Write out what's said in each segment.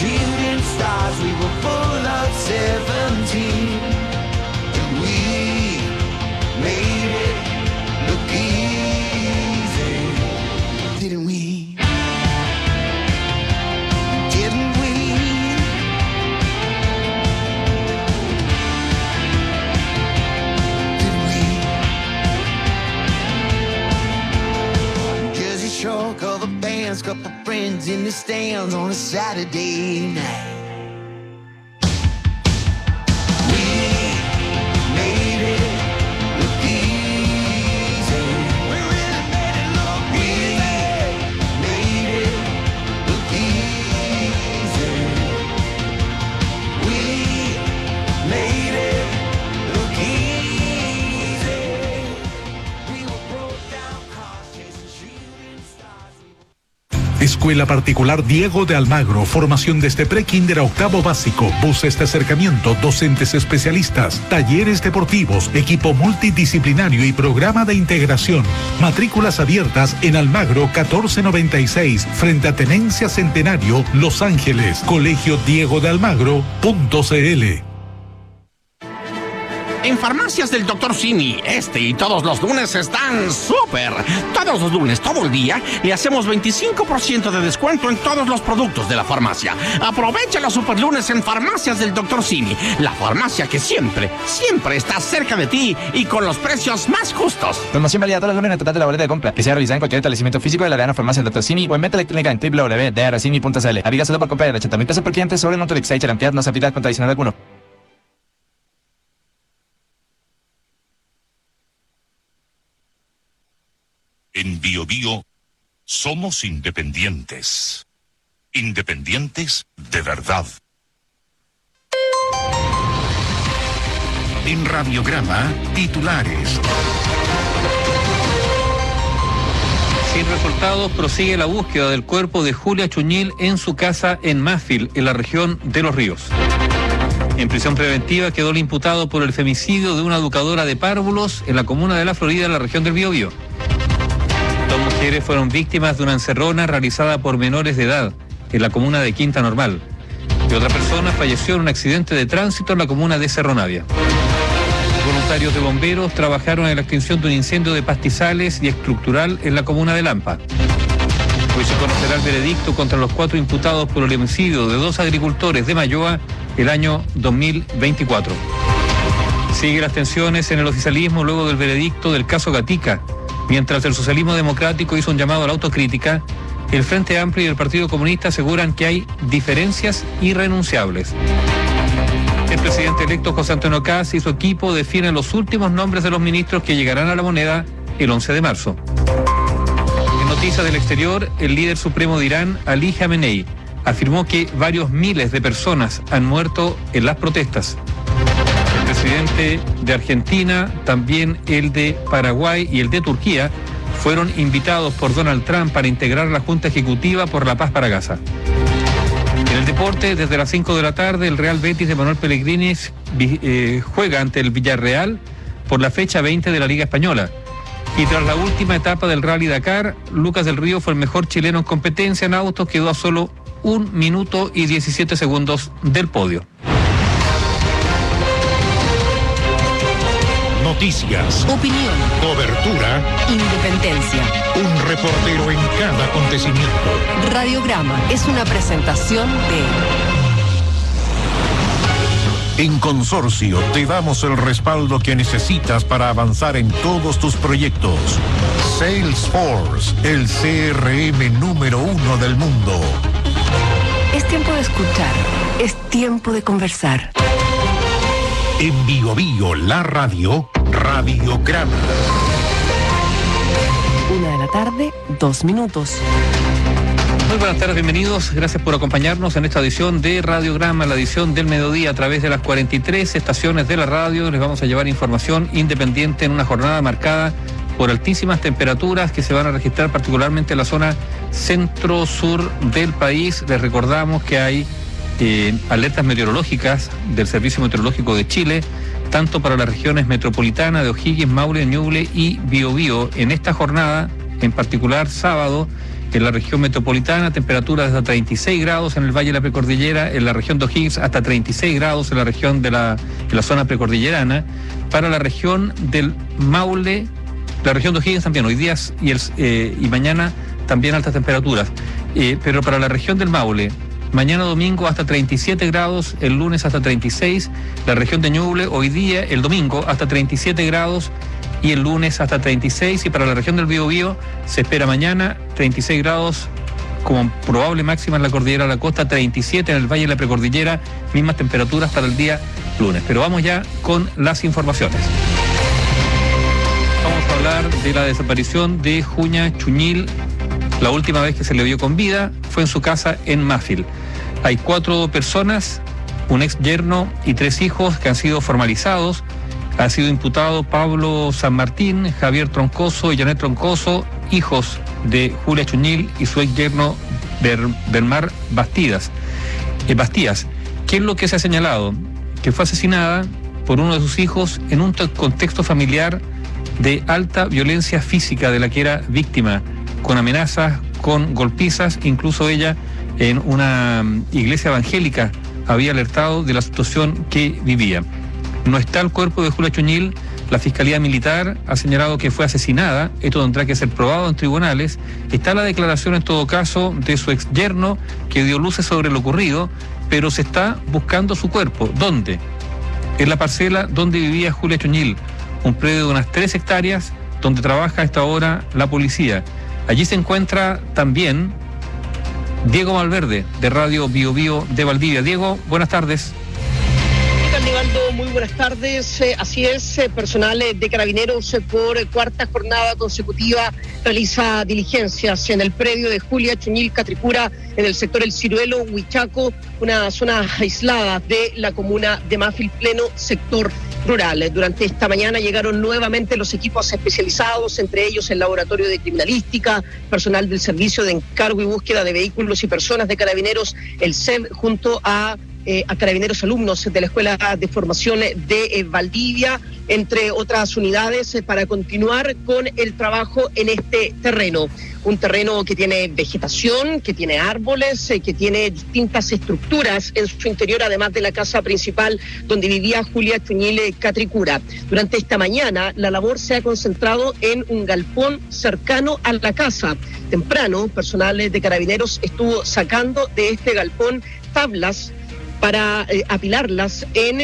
shooting stars. We were full of 17, and we made it look easy, didn't we? Didn't we? Didn't we? Jersey Shore, cover bands, couple friends in the stands on a Saturday night. Escuela Particular Diego de Almagro, formación desde pre-kinder a octavo básico, buses de acercamiento, docentes especialistas, talleres deportivos, equipo multidisciplinario y programa de integración. Matrículas abiertas en Almagro 1496, frente a Tenencia Centenario, Los Ángeles. Colegio Diego de Almagro.cl. En Farmacias del Dr. Simi, este y todos los lunes están súper. Todos los lunes, todo el día, le hacemos 25% de descuento en todos los productos de la farmacia. Aprovecha los super lunes en Farmacias del Dr. Simi, la farmacia que siempre está cerca de ti y con los precios más justos. Promoción válida todos los lunes en el total de la boleta de compra, que sea realizada en cualquier establecimiento físico de la cadena Farmacia del Dr. Simi o en venta electrónica en www.drcimi.cl. Aviga solo por compra de 80.000 pesos por cliente sobre el monto de Excite. La cantidad no se aplica con tradicional alguno. En Bio Bio somos independientes. Independientes de verdad. En Radiograma, titulares. Sin resultados, prosigue la búsqueda del cuerpo de Julia Chuñil en su casa en Másfil, en la región de Los Ríos. En prisión preventiva quedó el imputado por el femicidio de una educadora de párvulos en la comuna de La Florida, en la región del Biobío. Dos mujeres fueron víctimas de una encerrona realizada por menores de edad en la comuna de Quinta Normal. Y otra persona falleció en un accidente de tránsito en la comuna de Cerro Navia. Voluntarios de bomberos trabajaron en la extinción de un incendio de pastizales y estructural en la comuna de Lampa. Hoy se conocerá el veredicto contra los 4 imputados por el homicidio de 2 agricultores de Mayoa el año 2024. Sigue las tensiones en el oficialismo luego del veredicto del caso Gatica. Mientras el socialismo democrático hizo un llamado a la autocrítica, el Frente Amplio y el Partido Comunista aseguran que hay diferencias irrenunciables. El presidente electo José Antonio Kast y su equipo definen los últimos nombres de los ministros que llegarán a la moneda el 11 de marzo. En noticias del exterior, el líder supremo de Irán, Ali Khamenei, afirmó que varios miles de personas han muerto en las protestas. El presidente de Argentina, también el de Paraguay y el de Turquía fueron invitados por Donald Trump para integrar la Junta Ejecutiva por la Paz para Gaza. En el deporte, desde las 5 de la tarde, el Real Betis de Manuel Pellegrini juega ante el Villarreal por la fecha 20 de la Liga Española. Y tras la última etapa del Rally Dakar, Lucas del Río fue el mejor chileno en competencia en autos, quedó a solo 1 minuto y 17 segundos del podio. Noticias, opinión, cobertura, independencia. Un reportero en cada acontecimiento. Radiograma es una presentación de... En Consorcio te damos el respaldo que necesitas para avanzar en todos tus proyectos. Salesforce, el CRM número 1 del mundo. Es tiempo de escuchar, es tiempo de conversar. En Bio Bio, la radio, Radiograma. 1 de la tarde, 2 minutos. Muy buenas tardes, bienvenidos. Gracias por acompañarnos en esta edición de Radiograma, la edición del mediodía a través de las 43 estaciones de la radio. Les vamos a llevar información independiente en una jornada marcada por altísimas temperaturas que se van a registrar particularmente en la zona centro-sur del país. Les recordamos que hay alertas meteorológicas del Servicio Meteorológico de Chile, tanto para las regiones metropolitanas de O'Higgins, Maule, Ñuble y Biobío. En esta jornada, en particular sábado, En la región metropolitana, temperaturas de hasta 36 grados en el Valle de la Precordillera, en la región de O'Higgins hasta 36 grados en la región de la zona precordillerana. Para la región del Maule, la región de O'Higgins también, hoy día y mañana también altas temperaturas. Pero para la región del Maule, mañana domingo hasta 37 grados, el lunes hasta 36, la región de Ñuble hoy día, el domingo hasta 37 grados y el lunes hasta 36, y para la región del Biobío se espera mañana 36 grados como probable máxima en la cordillera de la costa, 37 en el Valle de la Precordillera, mismas temperaturas para el día lunes. Pero vamos ya con las informaciones. Vamos a hablar de la desaparición de Juña Chuñil. La última vez que se le vio con vida fue en su casa en Mafil. Hay 4 personas, un ex yerno y 3 hijos que han sido formalizados. Ha sido imputado Pablo San Martín, Javier Troncoso y Janet Troncoso, hijos de Julia Chuñil y su ex yerno Bermar Bastías. ¿Qué es lo que se ha señalado? Que fue asesinada por uno de sus hijos en un contexto familiar de alta violencia física de la que era víctima, con amenazas, con golpizas. Incluso ella en una iglesia evangélica había alertado de la situación que vivía. No está el cuerpo de Julia Chuñil. La Fiscalía Militar ha señalado que fue asesinada. Esto tendrá que ser probado en tribunales. Está la declaración, en todo caso, de su ex yerno, que dio luces sobre lo ocurrido, pero se está buscando su cuerpo. ¿Dónde? En la parcela donde vivía Julia Chuñil, un predio de unas 3 hectáreas donde trabaja a esta hora la policía. Allí se encuentra también Diego Valverde, de Radio Biobío de Valdivia. Diego, buenas tardes. Nivaldo, muy buenas tardes. Así es, personal de Carabineros por 4ª jornada consecutiva realiza diligencias en el predio de Julia Chuñil Catricura, en el sector El Ciruelo, Huichaco, una zona aislada de la comuna de Mafil, pleno sector rural. Durante esta mañana llegaron nuevamente los equipos especializados, entre ellos el Laboratorio de Criminalística, personal del Servicio de Encargo y Búsqueda de Vehículos y Personas de Carabineros, el SEB, junto a carabineros alumnos de la Escuela de Formación de Valdivia, entre otras unidades, para continuar con el trabajo en este terreno. Un terreno que tiene vegetación, que tiene árboles, que tiene distintas estructuras en su interior, además de la casa principal donde vivía Julia Chuñil Catricura. Durante esta mañana la labor se ha concentrado en un galpón cercano a la casa. Temprano, personal de Carabineros estuvo sacando de este galpón tablas para apilarlas en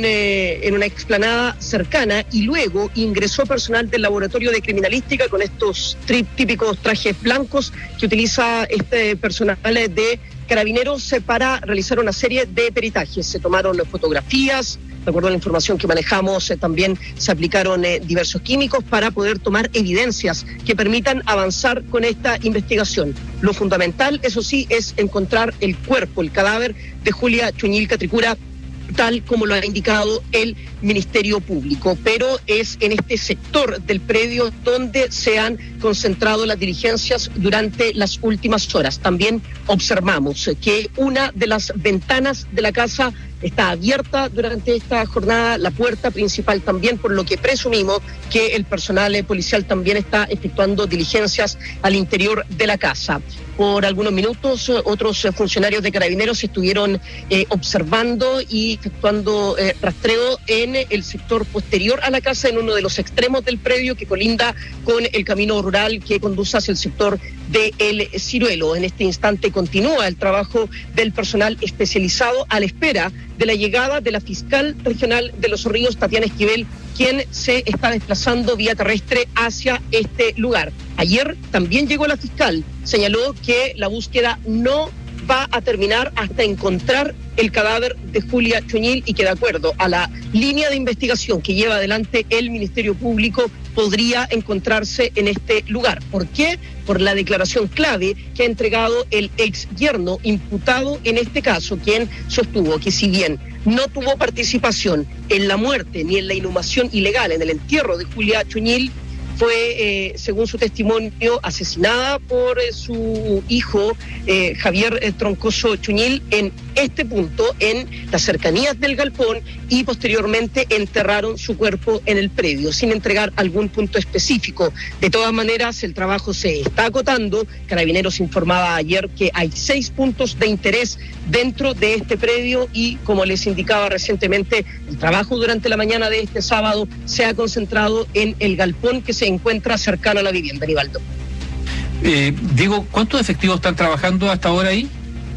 una explanada cercana, y luego ingresó personal del Laboratorio de Criminalística con estos típicos trajes blancos que utiliza este personal de Carabineros para realizar una serie de peritajes. Se tomaron fotografías. De acuerdo a la información que manejamos, también se aplicaron diversos químicos para poder tomar evidencias que permitan avanzar con esta investigación. Lo fundamental, eso sí, es encontrar el cuerpo, el cadáver de Julia Chuñil Catricura, tal como lo ha indicado el Ministerio Público. Pero es en este sector del predio donde se han concentrado las diligencias durante las últimas horas. También observamos que una de las ventanas de la casa está abierta durante esta jornada, la puerta principal también, por lo que presumimos que el personal policial también está efectuando diligencias al interior de la casa. Por algunos minutos, otros funcionarios de Carabineros estuvieron observando y efectuando rastreo en el sector posterior a la casa, en uno de los extremos del predio que colinda con el camino rural que conduce hacia el sector de El Ciruelo. En este instante continúa el trabajo del personal especializado a la espera de la llegada de la fiscal regional de Los Ríos, Tatiana Esquivel, quien se está desplazando vía terrestre hacia este lugar. Ayer también llegó la fiscal, señaló que la búsqueda no va a terminar hasta encontrar el cadáver de Julia Chuñil, y que, de acuerdo a la línea de investigación que lleva adelante el Ministerio Público, podría encontrarse en este lugar. ¿Por qué? Por la declaración clave que ha entregado el ex yerno imputado en este caso, quien sostuvo que si bien no tuvo participación en la muerte ni en la inhumación ilegal, en el entierro de Julia Chuñil, fue, según su testimonio, asesinada por su hijo Javier Troncoso Chuñil en este punto en las cercanías del galpón y posteriormente enterraron su cuerpo en el predio, sin entregar algún punto específico. De todas maneras, el trabajo se está acotando. Carabineros informaba ayer que hay 6 puntos de interés dentro de este predio y, como les indicaba recientemente, el trabajo durante la mañana de este sábado se ha concentrado en el galpón que se encuentra cercano a la vivienda, Nivaldo. Diego, ¿cuántos efectivos están trabajando hasta ahora ahí?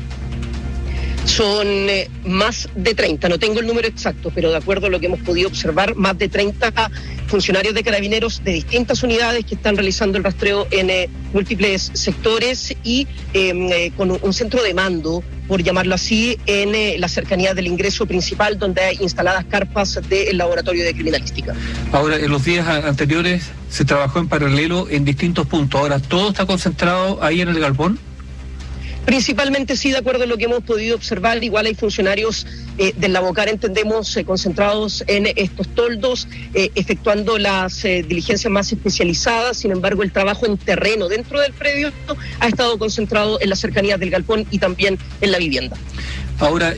Son más de 30, no tengo el número exacto, pero de acuerdo a lo que hemos podido observar, más de 30 funcionarios de Carabineros de distintas unidades que están realizando el rastreo en múltiples sectores y con un centro de mando, por llamarlo así, en la cercanía del ingreso principal, donde hay instaladas carpas del laboratorio de criminalística. Ahora, en los días anteriores se trabajó en paralelo en distintos puntos. Ahora, ¿todo está concentrado ahí en el galpón? Principalmente sí, de acuerdo a lo que hemos podido observar. Igual hay funcionarios del Lavocar, entendemos, concentrados en estos toldos, efectuando las diligencias más especializadas. Sin embargo, el trabajo en terreno dentro del predio ha estado concentrado en las cercanías del galpón y también en la vivienda. Ahora,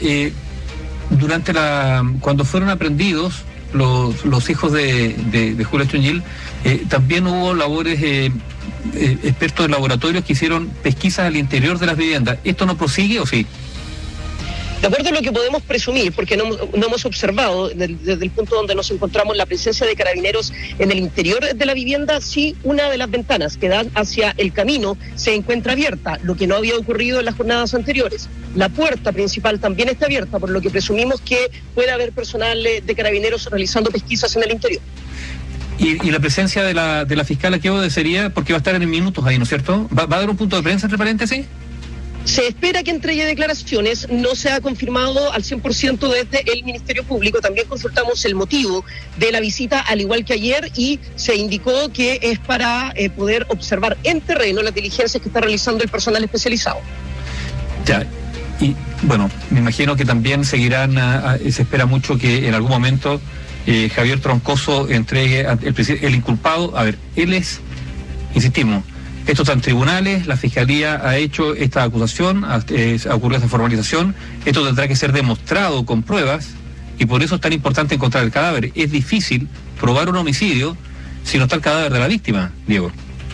cuando fueron aprendidos los hijos de Julia Chuñil, también hubo labores... expertos de laboratorios que hicieron pesquisas al interior de las viviendas. ¿Esto no prosigue o sí? De acuerdo a lo que podemos presumir, porque no hemos observado desde el punto donde nos encontramos la presencia de Carabineros en el interior de la vivienda, sí, una de las ventanas que dan hacia el camino se encuentra abierta, lo que no había ocurrido en las jornadas anteriores. La puerta principal también está abierta, por lo que presumimos que puede haber personal de Carabineros realizando pesquisas en el interior. ¿Y la presencia de la fiscal aquí obedecería? Porque va a estar en minutos ahí, ¿no es cierto? ¿Va a dar un punto de prensa, entre paréntesis? Se espera que entregue declaraciones, no se ha confirmado al 100% desde el Ministerio Público. También consultamos el motivo de la visita, al igual que ayer, y se indicó que es para poder observar en terreno las diligencias que está realizando el personal especializado. Ya, y bueno, me imagino que también seguirán, se espera mucho que en algún momento Javier Troncoso entregue el inculpado. A ver, él es, insistimos, esto está en tribunales, la Fiscalía ha hecho esta acusación, ha ocurrido esta formalización, esto tendrá que ser demostrado con pruebas y por eso es tan importante encontrar el cadáver. Es difícil probar un homicidio si no está el cadáver de la víctima, Diego.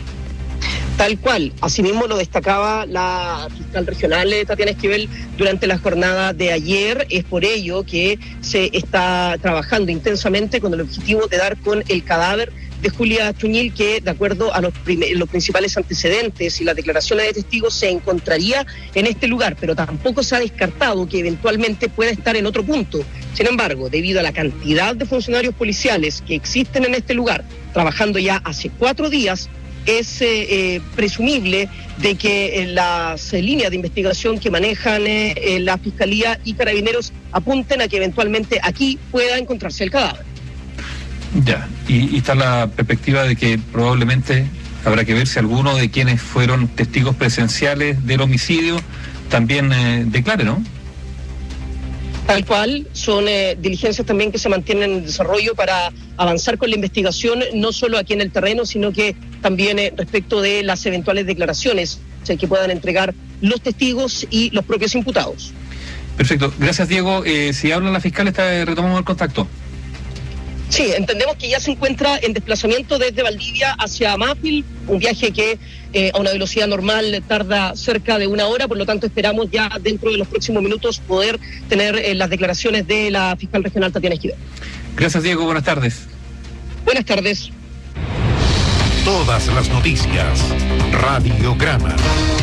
Tal cual, asimismo lo destacaba la fiscal regional Tatiana Esquivel durante la jornada de ayer. Es por ello que se está trabajando intensamente con el objetivo de dar con el cadáver de Julia Chuñil, que de acuerdo a los principales antecedentes y las declaraciones de testigos se encontraría en este lugar, pero tampoco se ha descartado que eventualmente pueda estar en otro punto. Sin embargo, debido a la cantidad de funcionarios policiales que existen en este lugar, trabajando ya hace 4 días, es presumible de que las líneas de investigación que manejan la Fiscalía y Carabineros apunten a que eventualmente aquí pueda encontrarse el cadáver. Ya, y está la perspectiva de que probablemente habrá que ver si alguno de quienes fueron testigos presenciales del homicidio también declare, ¿no? Tal cual, son diligencias también que se mantienen en desarrollo para avanzar con la investigación, no solo aquí en el terreno, sino que también respecto de las eventuales declaraciones que puedan entregar los testigos y los propios imputados. Perfecto, gracias Diego. Si habla la fiscal, retomamos el contacto. Sí, entendemos que ya se encuentra en desplazamiento desde Valdivia hacia Mapil, un viaje que a una velocidad normal tarda cerca de 1 hora, por lo tanto esperamos ya dentro de los próximos minutos poder tener las declaraciones de la fiscal regional Tatiana Esquivel. Gracias Diego, buenas tardes. Buenas tardes. Todas las noticias, Radiograma.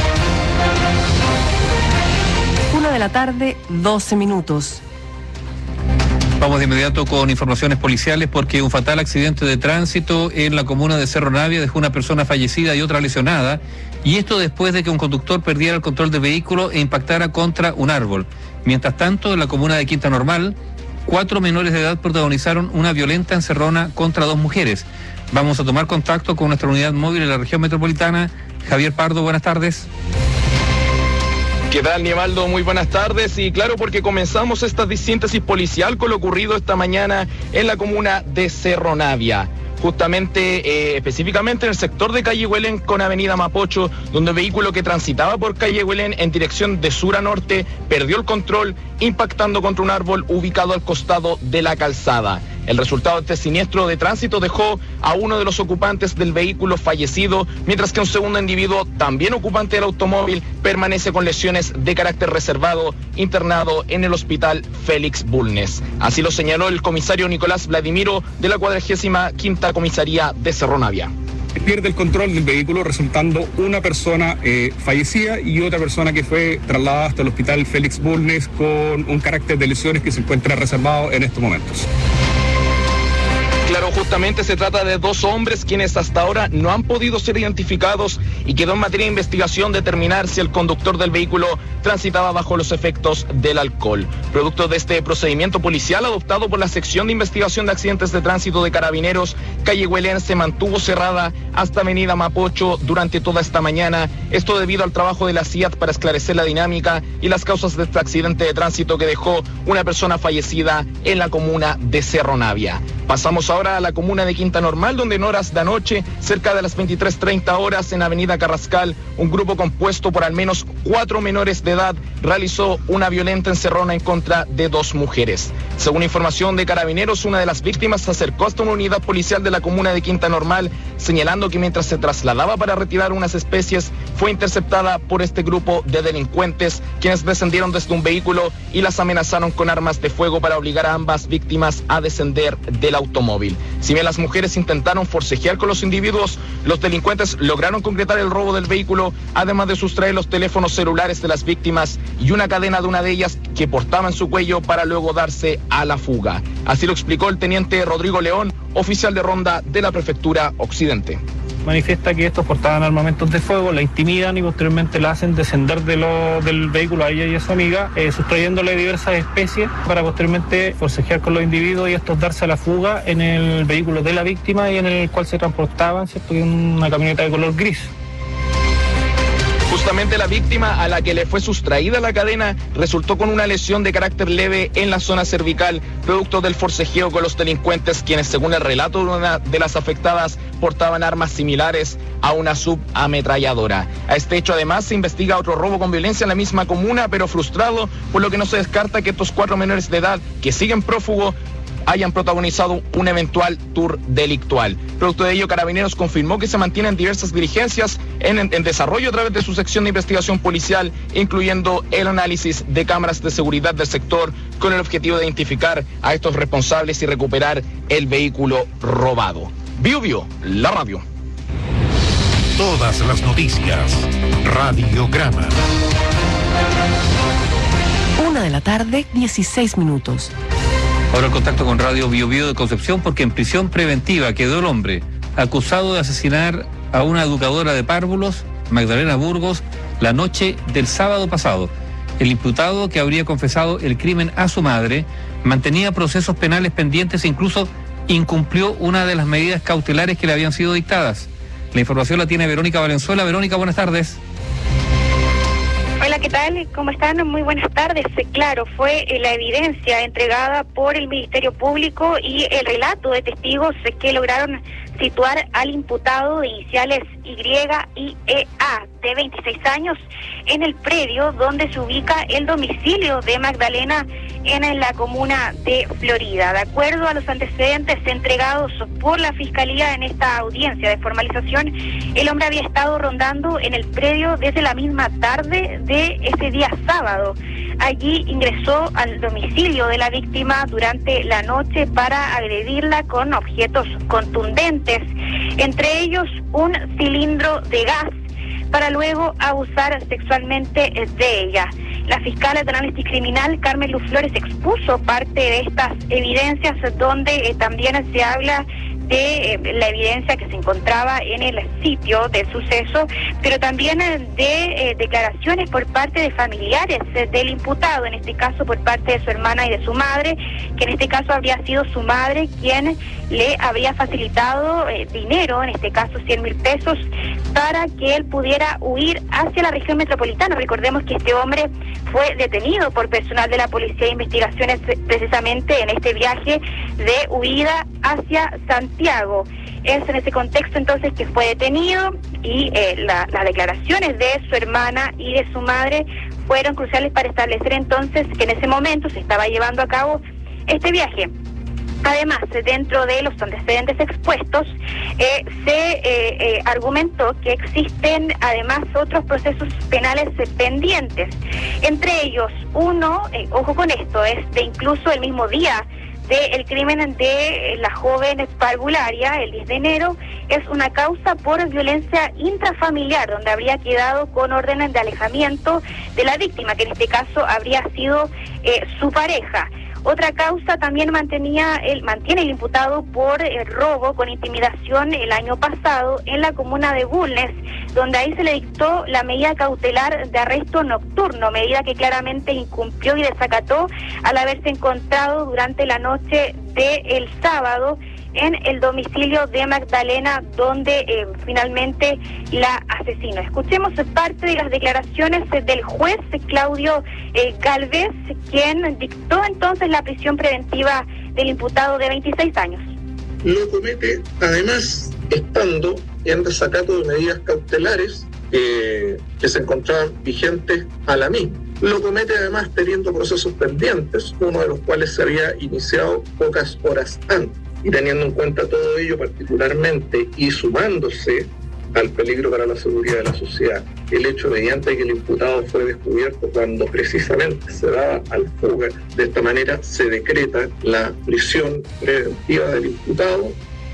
1:12 p.m. Vamos de inmediato con informaciones policiales porque un fatal accidente de tránsito en la comuna de Cerro Navia dejó una persona fallecida y otra lesionada, y esto después de que un conductor perdiera el control del vehículo e impactara contra un árbol. Mientras tanto, en la comuna de Quinta Normal, 4 menores de edad protagonizaron una violenta encerrona contra 2 mujeres. Vamos a tomar contacto con nuestra unidad móvil en la región metropolitana. Javier Pardo, buenas tardes. ¿Qué tal, Nivaldo? Muy buenas tardes. Y claro, porque comenzamos esta síntesis policial con lo ocurrido esta mañana en la comuna de Cerro Navia. justamente, específicamente en el sector de calle Huelén con avenida Mapocho, donde un vehículo que transitaba por calle Huelén en dirección de sur a norte perdió el control, impactando contra un árbol ubicado al costado de la calzada. El resultado de este siniestro de tránsito dejó a uno de los ocupantes del vehículo fallecido, mientras que un segundo individuo, también ocupante del automóvil, permanece con lesiones de carácter reservado, internado en el hospital Félix Bulnes. Así lo señaló el comisario Nicolás Vladimiro de la 45ª Comisaría de Cerro Navia. Pierde el control del vehículo, resultando una persona fallecida y otra persona que fue trasladada hasta el hospital Félix Bulnes con un carácter de lesiones que se encuentra reservado en estos momentos. Claro, justamente se trata de dos hombres quienes hasta ahora no han podido ser identificados y quedó en materia de investigación determinar si el conductor del vehículo transitaba bajo los efectos del alcohol. Producto de este procedimiento policial adoptado por la Sección de Investigación de Accidentes de Tránsito de Carabineros, calle Huelén se mantuvo cerrada hasta avenida Mapocho durante toda esta mañana. Esto debido al trabajo de la CIAT para esclarecer la dinámica y las causas de este accidente de tránsito que dejó una persona fallecida en la comuna de Cerro Navia. Pasamos ahora a la comuna de Quinta Normal, donde en horas de anoche, cerca de las 23:30 horas, en avenida Carrascal, un grupo compuesto por al menos 4 menores de edad realizó una violenta encerrona en contra de 2 mujeres. Según información de Carabineros, una de las víctimas se acercó hasta una unidad policial de la comuna de Quinta Normal, señalando que mientras se trasladaba para retirar unas especies, fue interceptada por este grupo de delincuentes, quienes descendieron desde un vehículo y las amenazaron con armas de fuego para obligar a ambas víctimas a descender del automóvil. Si bien las mujeres intentaron forcejear con los individuos, los delincuentes lograron concretar el robo del vehículo, además de sustraer los teléfonos celulares de las víctimas y una cadena de una de ellas que portaba en su cuello para luego darse a la fuga. Así lo explicó el teniente Rodrigo León, oficial de ronda de la Prefectura Occidente. Manifiesta que estos portaban armamentos de fuego, la intimidan y posteriormente la hacen descender del vehículo a ella y a su amiga, sustrayéndole diversas especies para posteriormente forcejear con los individuos y estos darse a la fuga en el vehículo de la víctima y en el cual se transportaban, ¿cierto?, en una camioneta de color gris. Justamente la víctima, a la que le fue sustraída la cadena, resultó con una lesión de carácter leve en la zona cervical, producto del forcejeo con los delincuentes, quienes, según el relato de una de las afectadas, portaban armas similares a una subametralladora. A este hecho, además, se investiga otro robo con violencia en la misma comuna, pero frustrado, por lo que no se descarta que estos 4 menores de edad que siguen prófugos hayan protagonizado un eventual tour delictual. Producto de ello, Carabineros confirmó que se mantienen diversas diligencias en desarrollo a través de su sección de investigación policial, incluyendo el análisis de cámaras de seguridad del sector, con el objetivo de identificar a estos responsables y recuperar el vehículo robado. Biobío, la radio. Todas las noticias. Radiograma. 1:16 p.m. Ahora el contacto con Radio Biobío de Concepción, porque en prisión preventiva quedó el hombre acusado de asesinar a una educadora de párvulos, Magdalena Burgos, la noche del sábado pasado. El imputado, que habría confesado el crimen a su madre, mantenía procesos penales pendientes e incluso incumplió una de las medidas cautelares que le habían sido dictadas. La información la tiene Verónica Valenzuela. Verónica, buenas tardes. Hola, ¿qué tal? ¿Cómo están? Muy buenas tardes. Claro, fue la evidencia entregada por el Ministerio Público y el relato de testigos que lograron situar al imputado de iniciales Y y EA, de 26 años, en el predio donde se ubica el domicilio de Magdalena en la comuna de Florida. De acuerdo a los antecedentes entregados por la Fiscalía en esta audiencia de formalización, el hombre había estado rondando en el predio desde la misma tarde de ese día sábado. Allí ingresó al domicilio de la víctima durante la noche para agredirla con objetos contundentes, entre ellos un cilindro de gas, para luego abusar sexualmente de ella. La fiscal de análisis criminal, Carmen Luz Flores, expuso parte de estas evidencias, donde también se habla de la evidencia que se encontraba en el sitio del suceso, pero también de declaraciones por parte de familiares del imputado, en este caso por parte de su hermana y de su madre, que en este caso habría sido su madre quien le habría facilitado dinero, en este caso 100.000 pesos, para que él pudiera huir hacia la región metropolitana. Recordemos que este hombre fue detenido por personal de la Policía de Investigaciones precisamente en este viaje de huida hacia Santiago. Es en ese contexto entonces que fue detenido y las declaraciones de su hermana y de su madre fueron cruciales para establecer entonces que en ese momento se estaba llevando a cabo este viaje. Además, dentro de los antecedentes expuestos, se argumentó que existen además otros procesos penales pendientes. Entre ellos, uno, ojo con esto, es de incluso el mismo día del crimen de la joven parvularia, el 10 de enero, es una causa por violencia intrafamiliar, donde habría quedado con órdenes de alejamiento de la víctima, que en este caso habría sido su pareja. Otra causa también mantiene el imputado por robo con intimidación el año pasado en la comuna de Bulnes, donde ahí se le dictó la medida cautelar de arresto nocturno, medida que claramente incumplió y desacató al haberse encontrado durante la noche del sábado en el domicilio de Magdalena, donde finalmente la asesinó. Escuchemos parte de las declaraciones del juez Claudio Galvez, quien dictó entonces la prisión preventiva del imputado de 26 años. Lo comete además estando en desacato de medidas cautelares que se encontraban vigentes a la misma. Lo comete además teniendo procesos pendientes, uno de los cuales se había iniciado pocas horas antes. Y teniendo en cuenta todo ello particularmente y sumándose al peligro para la seguridad de la sociedad, el hecho mediante que el imputado fue descubierto cuando precisamente se daba al fuga, de esta manera se decreta la prisión preventiva del imputado.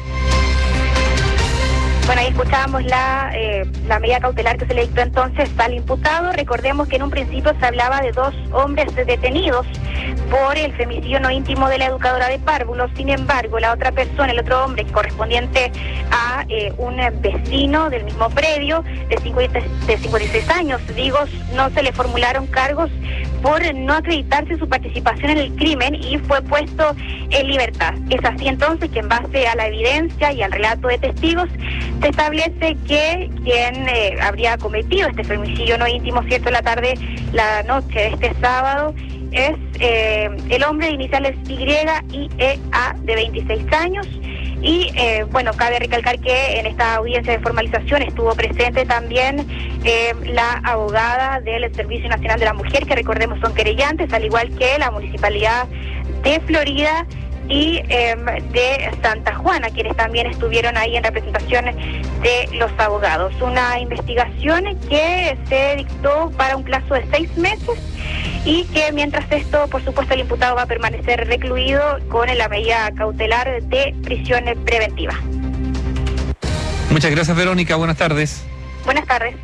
Bueno, ahí escuchábamos la medida cautelar que se le dictó entonces al imputado. Recordemos que en un principio se hablaba de 2 hombres detenidos por el femicidio no íntimo de la educadora de párvulos. Sin embargo, la otra persona, el otro hombre correspondiente a un vecino del mismo predio de 56 años, no se le formularon cargos por no acreditarse su participación en el crimen y fue puesto en libertad. Es así entonces que en base a la evidencia y al relato de testigos se establece que quien habría cometido este femicidio no íntimo, cierto, la noche de este sábado, es el hombre de iniciales YIEA de 26 años. Y cabe recalcar que en esta audiencia de formalización estuvo presente también la abogada del Servicio Nacional de la Mujer, que recordemos son querellantes, al igual que la Municipalidad de Florida y de Santa Juana, quienes también estuvieron ahí en representación de los abogados. Una investigación que se dictó para un plazo de 6 meses y que mientras esto, por supuesto, el imputado va a permanecer recluido con la medida cautelar de prisión preventiva. Muchas gracias, Verónica. Buenas tardes. Buenas tardes.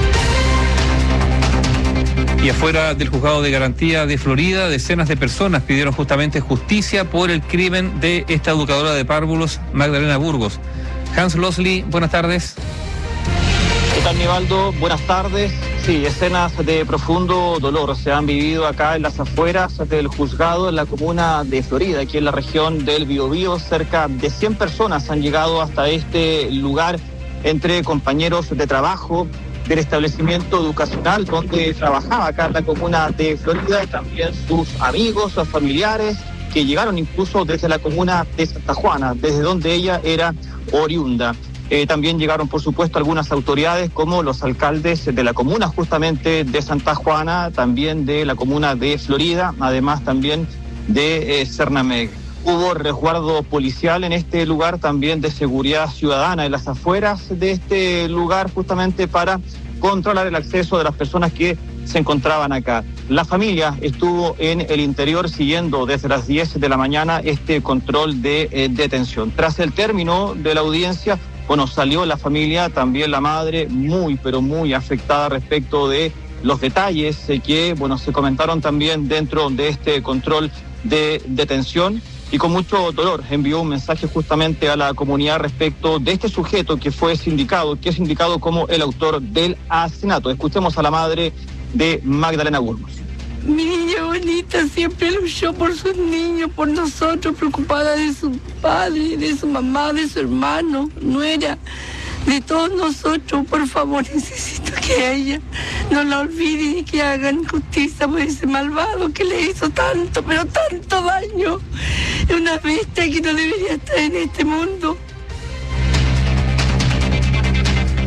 Y afuera del juzgado de garantía de Florida, decenas de personas pidieron justamente justicia por el crimen de esta educadora de párvulos, Magdalena Burgos. Hans Losley, buenas tardes. ¿Qué tal, Nivaldo? Buenas tardes. Sí, escenas de profundo dolor se han vivido acá en las afueras del juzgado en la comuna de Florida, aquí en la región del Biobío. Cerca de 100 personas han llegado hasta este lugar, entre compañeros de trabajo del establecimiento educacional donde trabajaba acá en la comuna de Florida, y también sus amigos, sus familiares, que llegaron incluso desde la comuna de Santa Juana, desde donde ella era oriunda. También llegaron, por supuesto, algunas autoridades como los alcaldes de la comuna justamente de Santa Juana, también de la comuna de Florida, además también de Cernameg. Hubo resguardo policial en este lugar, también de seguridad ciudadana en las afueras de este lugar, justamente para controlar el acceso de las personas que se encontraban acá. La familia estuvo en el interior siguiendo desde las 10 de la mañana este control de detención. Tras el término de la audiencia, salió la familia, también la madre, muy, pero muy afectada respecto de los detalles que, se comentaron también dentro de este control de detención, y con mucho dolor envió un mensaje justamente a la comunidad respecto de este sujeto que es indicado como el autor del asesinato. Escuchemos a la madre de Magdalena Burgos. Mi niña bonita siempre luchó por sus niños, por nosotros, preocupada de su padre, de su mamá, de su hermano, nuera, de todos nosotros. Por favor, necesito que ella no la olvide y que hagan justicia por ese malvado que le hizo tanto, pero tanto daño. Es una bestia que no debería estar en este mundo.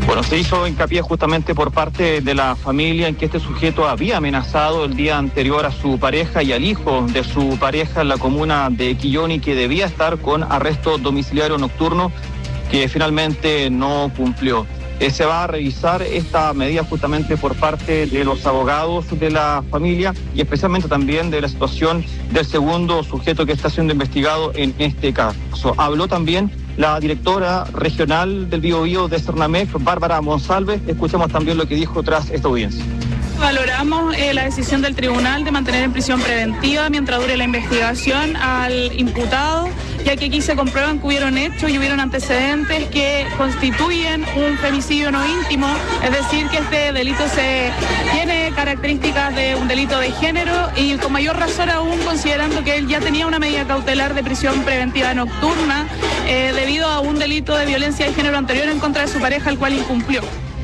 Bueno, se hizo hincapié justamente por parte de la familia en que este sujeto había amenazado el día anterior a su pareja y al hijo de su pareja en la comuna de Quillón y que debía estar con arresto domiciliario nocturno, que finalmente no cumplió. Se va a revisar esta medida justamente por parte de los abogados de la familia y especialmente también de la situación del segundo sujeto que está siendo investigado en este caso. Habló también la directora regional del Biobío de Cernamec, Bárbara Monsalve. Escuchemos también lo que dijo tras esta audiencia. Valoramos la decisión del tribunal de mantener en prisión preventiva mientras dure la investigación al imputado, ya que aquí se comprueban que hubieron hechos y hubieron antecedentes que constituyen un femicidio no íntimo, es decir, que este delito tiene características de un delito de género y con mayor razón aún considerando que él ya tenía una medida cautelar de prisión preventiva nocturna debido a un delito de violencia de género anterior en contra de su pareja, el cual incumplió.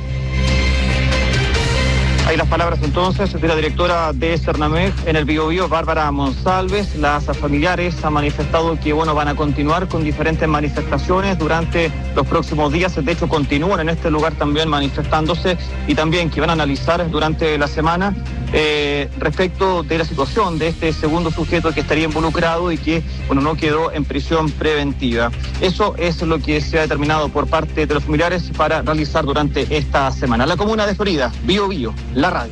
Hay las palabras entonces de la directora de Cernamec en el Biobío, Bárbara Monsalves. Las familiares han manifestado que van a continuar con diferentes manifestaciones durante los próximos días. De hecho, continúan en este lugar también manifestándose y también que van a analizar durante la semana respecto de la situación de este segundo sujeto que estaría involucrado y que no quedó en prisión preventiva. Eso es lo que se ha determinado por parte de los familiares para realizar durante esta semana. La comuna de Florida, Biobío, la radio.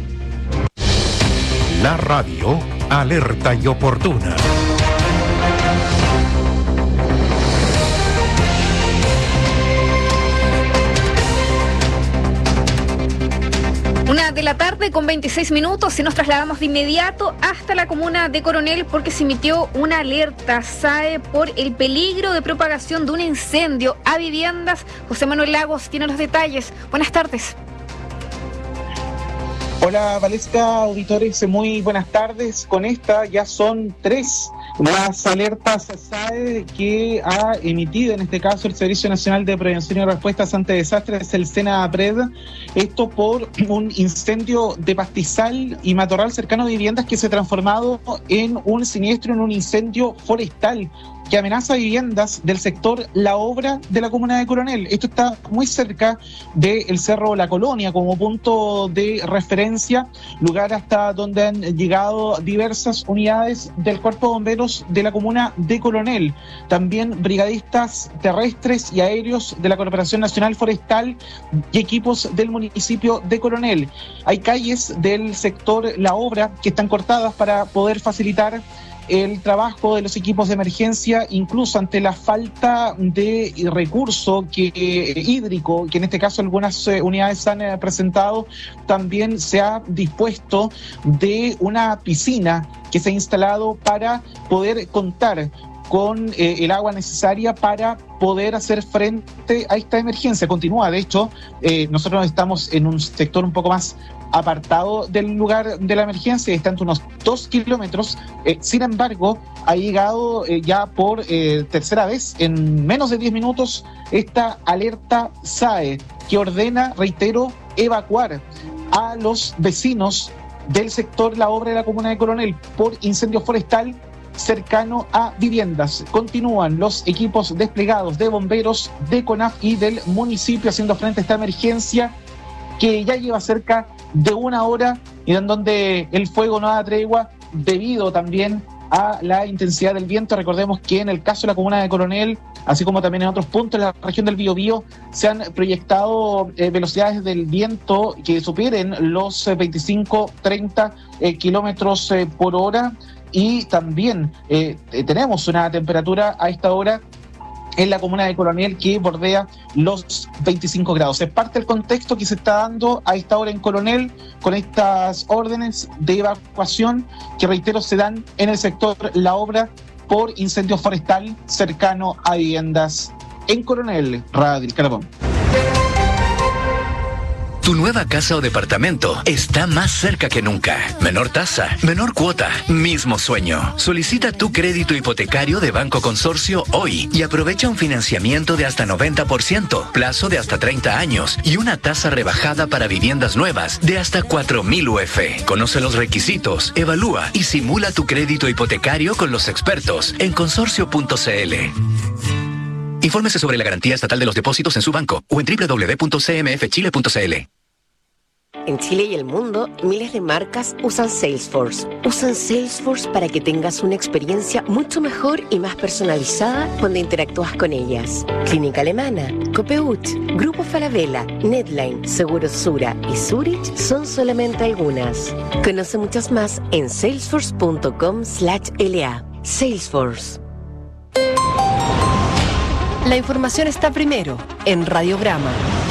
La radio, alerta y oportuna. Una de la tarde con 26 minutos y nos trasladamos de inmediato hasta la comuna de Coronel porque se emitió una alerta SAE por el peligro de propagación de un incendio a viviendas. José Manuel Lagos tiene los detalles. Buenas tardes. Hola Valesca, auditores, muy buenas tardes. Con esta ya son 3 las alertas SAE que ha emitido en este caso el Servicio Nacional de Prevención y Respuestas ante Desastres, el SENAPRED. Esto por un incendio de pastizal y matorral cercano a viviendas que se ha transformado en un siniestro, en un incendio forestal que amenaza viviendas del sector La Obra de la comuna de Coronel. Esto está muy cerca del Cerro La Colonia como punto de referencia, lugar hasta donde han llegado diversas unidades del Cuerpo de Bomberos de la comuna de Coronel, también brigadistas terrestres y aéreos de la Corporación Nacional Forestal y equipos del municipio de Coronel. Hay calles del sector La Obra que están cortadas para poder facilitar el trabajo de los equipos de emergencia, incluso ante la falta de recurso hídrico, que en este caso algunas unidades han presentado. También se ha dispuesto de una piscina que se ha instalado para poder contar con el agua necesaria para poder hacer frente a esta emergencia. Continúa, de hecho, nosotros estamos en un sector un poco más apartado del lugar de la emergencia, está entre unos 2 kilómetros. Sin embargo, ha llegado ya por tercera vez en menos de 10 minutos esta alerta SAE que ordena, reitero, evacuar a los vecinos del sector La Obra de la comuna de Coronel por incendio forestal cercano a viviendas. Continúan los equipos desplegados de bomberos, de CONAF y del municipio haciendo frente a esta emergencia que ya lleva cerca de 1 hora y en donde el fuego no da tregua debido también a la intensidad del viento. Recordemos que en el caso de la comuna de Coronel, así como también en otros puntos de la región del Biobío, se han proyectado velocidades del viento que superen los 25-30 kilómetros por hora. Y también tenemos una temperatura a esta hora en la comuna de Coronel que bordea los 25 grados. Es parte del contexto que se está dando a esta hora en Coronel con estas órdenes de evacuación que, reitero, se dan en el sector La Obra por incendio forestal cercano a viviendas en Coronel. Radio El Carbón. Tu nueva casa o departamento está más cerca que nunca. Menor tasa, menor cuota, mismo sueño. Solicita tu crédito hipotecario de Banco Consorcio hoy y aprovecha un financiamiento de hasta 90%, plazo de hasta 30 años y una tasa rebajada para viviendas nuevas de hasta 4.000 UF. Conoce los requisitos, evalúa y simula tu crédito hipotecario con los expertos en consorcio.cl. Infórmese sobre la garantía estatal de los depósitos en su banco o en www.cmfchile.cl. En Chile y el mundo, miles de marcas usan Salesforce. Usan Salesforce para que tengas una experiencia mucho mejor y más personalizada cuando interactúas con ellas. Clínica Alemana, Copeuch, Grupo Falabella, Netline, Seguros Sura y Zurich son solamente algunas. Conoce muchas más en salesforce.com/LA. Salesforce. La información está primero en Radiograma.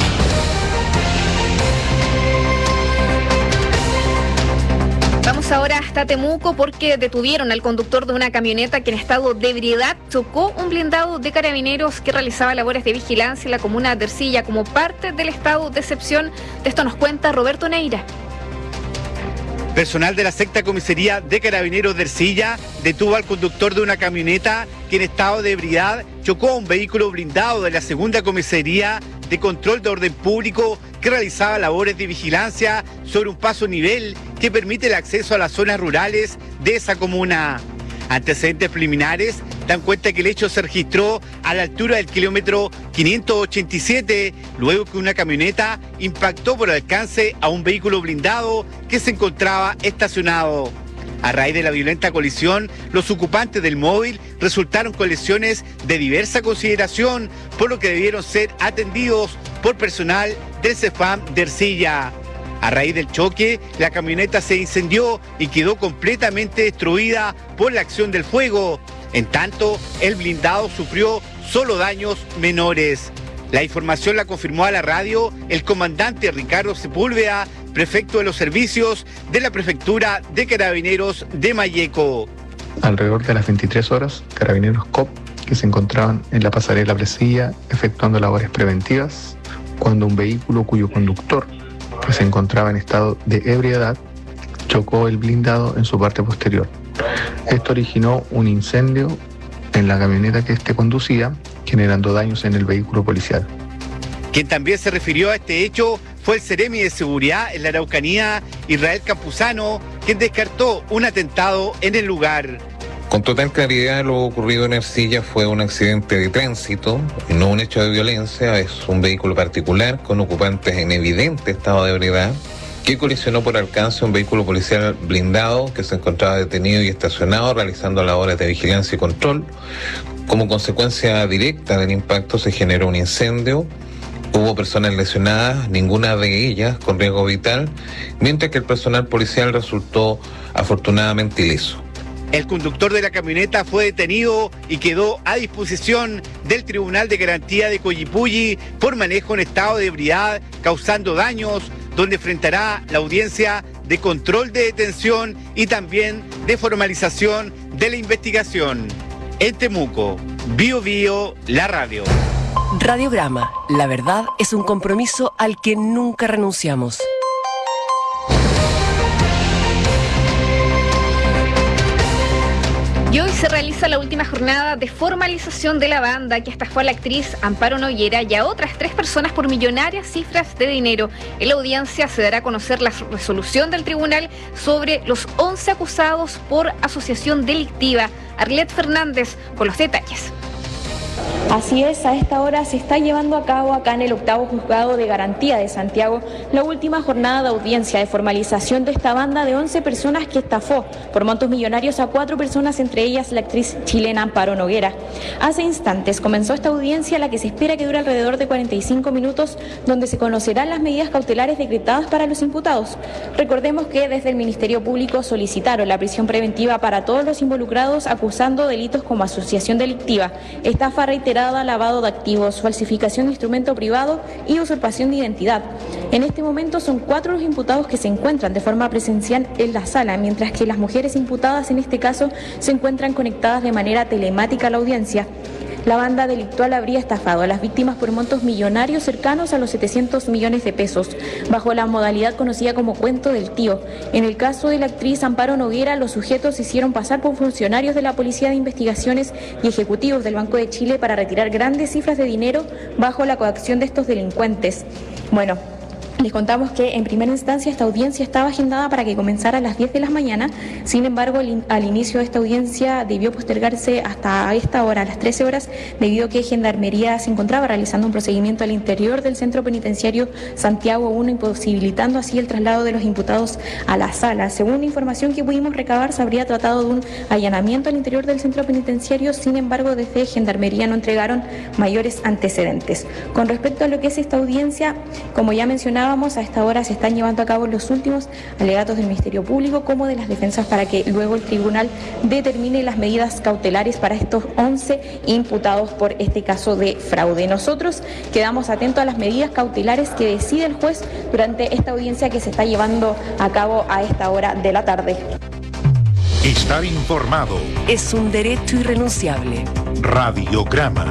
Vamos ahora hasta Temuco porque detuvieron al conductor de una camioneta que en estado de ebriedad chocó un blindado de carabineros que realizaba labores de vigilancia en la comuna de Ercilla como parte del estado de excepción. De esto nos cuenta Roberto Neira. Personal de la sexta comisaría de Carabineros de Ercilla detuvo al conductor de una camioneta que en estado de ebriedad chocó a un vehículo blindado de la segunda comisaría de control de orden público que realizaba labores de vigilancia sobre un paso nivel que permite el acceso a las zonas rurales de esa comuna. Antecedentes preliminares dan cuenta que el hecho se registró a la altura del kilómetro 587, luego que una camioneta impactó por alcance a un vehículo blindado que se encontraba estacionado. A raíz de la violenta colisión, los ocupantes del móvil resultaron con lesiones de diversa consideración, por lo que debieron ser atendidos por personal del CEFAM de Ercilla. A raíz del choque, la camioneta se incendió y quedó completamente destruida por la acción del fuego. En tanto, el blindado sufrió solo daños menores. La información la confirmó a la radio el comandante Ricardo Sepúlveda, prefecto de los servicios de la Prefectura de Carabineros de Malleco. Alrededor de las 23 horas, Carabineros COP, que se encontraban en la pasarela Presilla efectuando labores preventivas, cuando un vehículo cuyo conductor, que se encontraba en estado de ebriedad, chocó el blindado en su parte posterior. Esto originó un incendio en la camioneta que éste conducía, generando daños en el vehículo policial. Quien también se refirió a este hecho fue el Seremi de Seguridad en la Araucanía, Israel Campuzano, quien descartó un atentado en el lugar. Con total claridad, lo ocurrido en Ercilla fue un accidente de tránsito, no un hecho de violencia. Es un vehículo particular con ocupantes en evidente estado de ebriedad que colisionó por alcance un vehículo policial blindado que se encontraba detenido y estacionado realizando labores de vigilancia y control. Como consecuencia directa del impacto se generó un incendio. Hubo personas lesionadas, ninguna de ellas con riesgo vital, mientras que el personal policial resultó afortunadamente ileso. El conductor de la camioneta fue detenido y quedó a disposición del Tribunal de Garantía de Coyipulli por manejo en estado de ebriedad causando daños, donde enfrentará la audiencia de control de detención y también de formalización de la investigación. En Temuco, Bio Bio, la radio. Radiograma, la verdad es un compromiso al que nunca renunciamos. Y hoy se realiza la última jornada de formalización de la banda que estafó a la actriz Amparo Noguera y a otras 3 personas por millonarias cifras de dinero. En la audiencia se dará a conocer la resolución del tribunal sobre los 11 acusados por asociación delictiva. Arlet Fernández con los detalles. Así es, a esta hora se está llevando a cabo acá en el 8º Juzgado de Garantía de Santiago la última jornada de audiencia de formalización de esta banda de 11 personas que estafó por montos millonarios a 4 personas, entre ellas la actriz chilena Amparo Noguera. Hace instantes comenzó esta audiencia, la que se espera que dure alrededor de 45 minutos, donde se conocerán las medidas cautelares decretadas para los imputados. Recordemos que desde el Ministerio Público solicitaron la prisión preventiva para todos los involucrados, acusando delitos como asociación delictiva, estafa reiterada, lavado de activos, falsificación de instrumento privado y usurpación de identidad. En este momento son 4 los imputados que se encuentran de forma presencial en la sala, mientras que las mujeres imputadas en este caso se encuentran conectadas de manera telemática a la audiencia. La banda delictual habría estafado a las víctimas por montos millonarios cercanos a los 700 millones de pesos, bajo la modalidad conocida como cuento del tío. En el caso de la actriz Amparo Noguera, los sujetos se hicieron pasar por funcionarios de la Policía de Investigaciones y ejecutivos del Banco de Chile para retirar grandes cifras de dinero bajo la coacción de estos delincuentes. Bueno, Les contamos que en primera instancia esta audiencia estaba agendada para que comenzara a las 10 de la mañana, sin embargo al inicio de esta audiencia debió postergarse hasta esta hora, a las 13 horas, debido a que Gendarmería se encontraba realizando un procedimiento al interior del centro penitenciario Santiago 1, imposibilitando así el traslado de los imputados a la sala. Según la información que pudimos recabar, se habría tratado de un allanamiento al interior del centro penitenciario, sin embargo desde Gendarmería no entregaron mayores antecedentes. Con respecto a lo que es esta audiencia, como ya mencionábamos, a esta hora se están llevando a cabo los últimos alegatos del Ministerio Público como de las defensas para que luego el tribunal determine las medidas cautelares para estos 11 imputados por este caso de fraude. Nosotros quedamos atentos a las medidas cautelares que decide el juez durante esta audiencia que se está llevando a cabo a esta hora de la tarde. Estar informado es un derecho irrenunciable. Radiograma.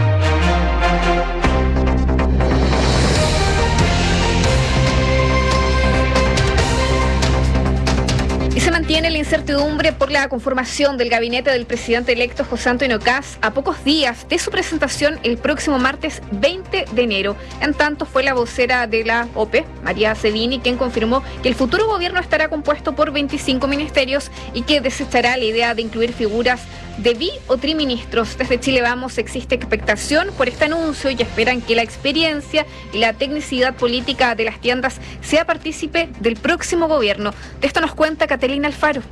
Se mantiene la incertidumbre por la conformación del gabinete del presidente electo José Antonio Kast a pocos días de su presentación el próximo martes 20 de enero. En tanto, fue la vocera de la OPE, María Cedini, quien confirmó que el futuro gobierno estará compuesto por 25 ministerios y que desechará la idea de incluir figuras de bi o triministros. Desde Chile Vamos existe expectación por este anuncio y esperan que la experiencia y la tecnicidad política de las tiendas sea partícipe del próximo gobierno. De esto nos cuenta Catalina Alfaro.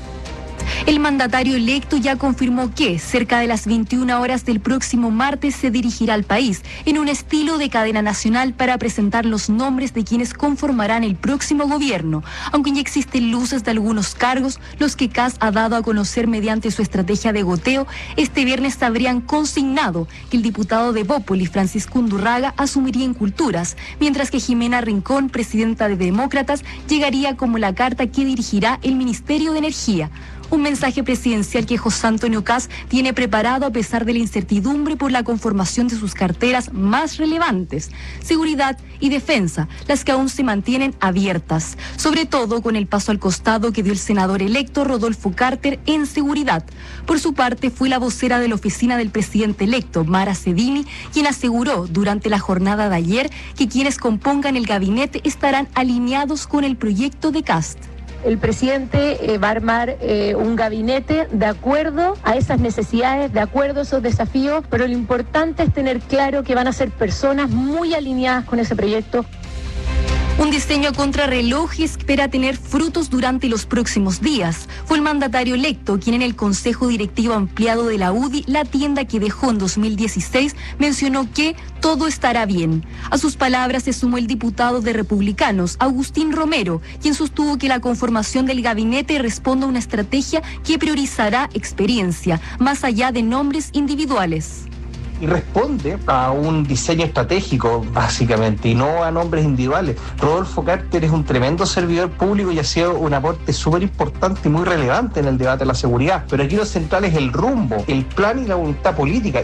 El mandatario electo ya confirmó que cerca de las 21 horas del próximo martes se dirigirá al país en un estilo de cadena nacional para presentar los nombres de quienes conformarán el próximo gobierno, aunque ya existen luces de algunos cargos, los que Kast ha dado a conocer mediante su estrategia de goteo. Este viernes habrían consignado que el diputado de Bópoli, Francisco Undurraga, asumiría en Culturas, mientras que Jimena Rincón, presidenta de Demócratas, llegaría como la carta que dirigirá el Ministerio de Energía. Un mensaje presidencial que José Antonio Kast tiene preparado a pesar de la incertidumbre por la conformación de sus carteras más relevantes, seguridad y defensa, las que aún se mantienen abiertas, sobre todo con el paso al costado que dio el senador electo Rodolfo Carter en seguridad. Por su parte, fue la vocera de la oficina del presidente electo, Mara Cedini, quien aseguró durante la jornada de ayer que quienes compongan el gabinete estarán alineados con el proyecto de Kast. El presidente va a armar un gabinete de acuerdo a esas necesidades, de acuerdo a esos desafíos, pero lo importante es tener claro que van a ser personas muy alineadas con ese proyecto. Un diseño a contrarreloj espera tener frutos durante los próximos días. Fue el mandatario electo quien en el Consejo Directivo Ampliado de la UDI, la tienda que dejó en 2016, mencionó que todo estará bien. A sus palabras se sumó el diputado de Republicanos, Agustín Romero, quien sostuvo que la conformación del gabinete responde a una estrategia que priorizará experiencia, más allá de nombres individuales. Y responde a un diseño estratégico, básicamente, y no a nombres individuales. Rodolfo Carter es un tremendo servidor público y ha sido un aporte súper importante y muy relevante en el debate de la seguridad. Pero aquí lo central es el rumbo, el plan y la voluntad política.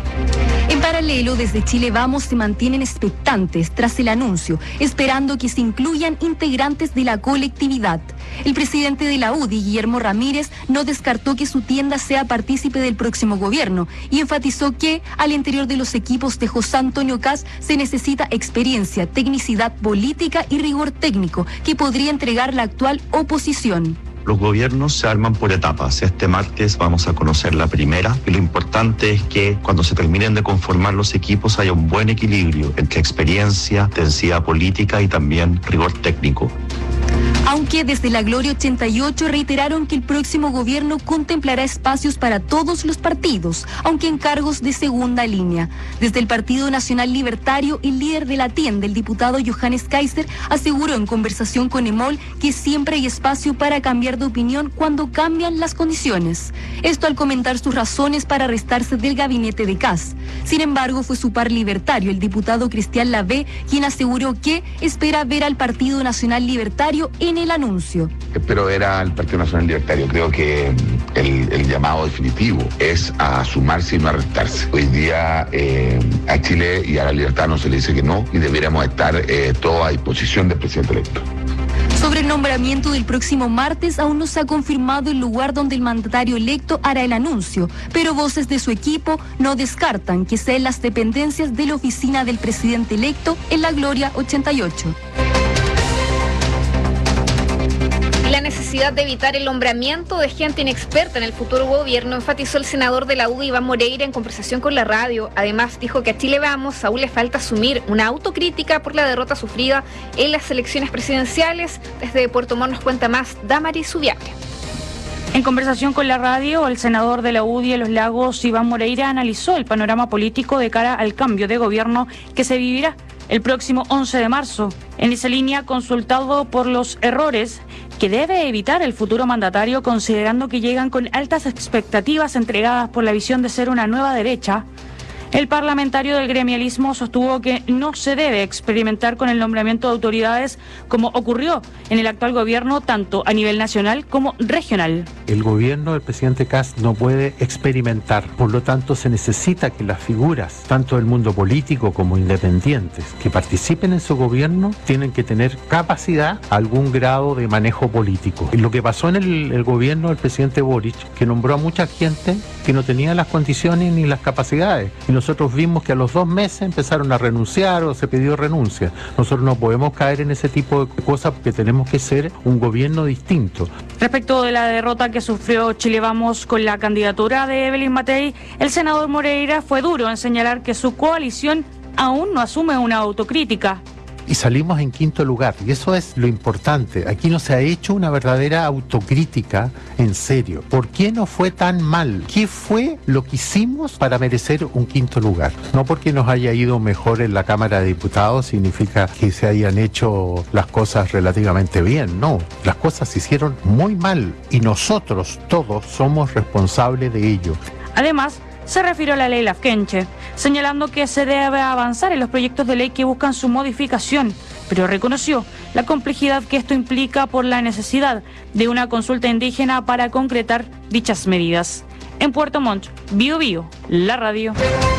En paralelo, desde Chile Vamos se mantienen expectantes tras el anuncio, esperando que se incluyan integrantes de la colectividad. El presidente de la UDI, Guillermo Ramírez, no descartó que su tienda sea partícipe del próximo gobierno y enfatizó que al interior de los equipos de José Antonio Kast se necesita experiencia, tecnicidad política y rigor técnico que podría entregar la actual oposición. Los gobiernos se arman por etapas. Este martes vamos a conocer la primera y lo importante es que cuando se terminen de conformar los equipos haya un buen equilibrio entre experiencia, densidad política y también rigor técnico. Aunque desde la Gloria 88 reiteraron que el próximo gobierno contemplará espacios para todos los partidos, aunque en cargos de segunda línea. Desde el Partido Nacional Libertario, el líder de la tienda, el diputado Johannes Kaiser, aseguró en conversación con EMOL que siempre hay espacio para cambiar de opinión cuando cambian las condiciones. Esto al comentar sus razones para restarse del gabinete de Kast. Sin embargo, fue su par libertario, el diputado Cristian Lavé, quien aseguró que espera ver al Partido Nacional Libertario en el anuncio. Espero ver al Partido Nacional Libertario. Creo que el llamado definitivo es a sumarse y no a restarse. Hoy día a Chile y a la libertad no se le dice que no y deberíamos estar todos a disposición del presidente electo. Sobre el nombramiento del próximo martes, aún no se ha confirmado el lugar donde el mandatario electo hará el anuncio, pero voces de su equipo no descartan que sea en las dependencias de la oficina del presidente electo en La Gloria 88. La necesidad de evitar el nombramiento de gente inexperta en el futuro gobierno enfatizó el senador de la UDI, Iván Moreira, en conversación con la radio. Además, dijo que a Chile Vamos aún le falta asumir una autocrítica por la derrota sufrida en las elecciones presidenciales. Desde Puerto Montt nos cuenta más Damaris Subiabre. En conversación con la radio, el senador de la UDI de Los Lagos, Iván Moreira, analizó el panorama político de cara al cambio de gobierno que se vivirá el próximo 11 de marzo. En esa línea, consultado por los errores que debe evitar el futuro mandatario, considerando que llegan con altas expectativas entregadas por la visión de ser una nueva derecha, el parlamentario del gremialismo sostuvo que no se debe experimentar con el nombramiento de autoridades como ocurrió en el actual gobierno, tanto a nivel nacional como regional. El gobierno del presidente Kast no puede experimentar, por lo tanto se necesita que las figuras, tanto del mundo político como independientes, que participen en su gobierno, tienen que tener capacidad, algún grado de manejo político. Lo que pasó en el gobierno del presidente Boric, que nombró a mucha gente que no tenía las condiciones ni las capacidades, y nosotros vimos que a los 2 meses empezaron a renunciar o se pidió renuncia. Nosotros no podemos caer en ese tipo de cosas porque tenemos que ser un gobierno distinto. Respecto de la derrota que sufrió Chile Vamos con la candidatura de Evelyn Matei, el senador Moreira fue duro en señalar que su coalición aún no asume una autocrítica. Y salimos en 5º lugar, y eso es lo importante. Aquí no se ha hecho una verdadera autocrítica en serio. ¿Por qué no fue tan mal? ¿Qué fue lo que hicimos para merecer un 5º lugar? No porque nos haya ido mejor en la Cámara de Diputados significa que se hayan hecho las cosas relativamente bien. No, las cosas se hicieron muy mal y nosotros todos somos responsables de ello. Además, se refirió a la ley Lafkenche, señalando que se debe avanzar en los proyectos de ley que buscan su modificación, pero reconoció la complejidad que esto implica por la necesidad de una consulta indígena para concretar dichas medidas. En Puerto Montt, Bio Bio, la radio.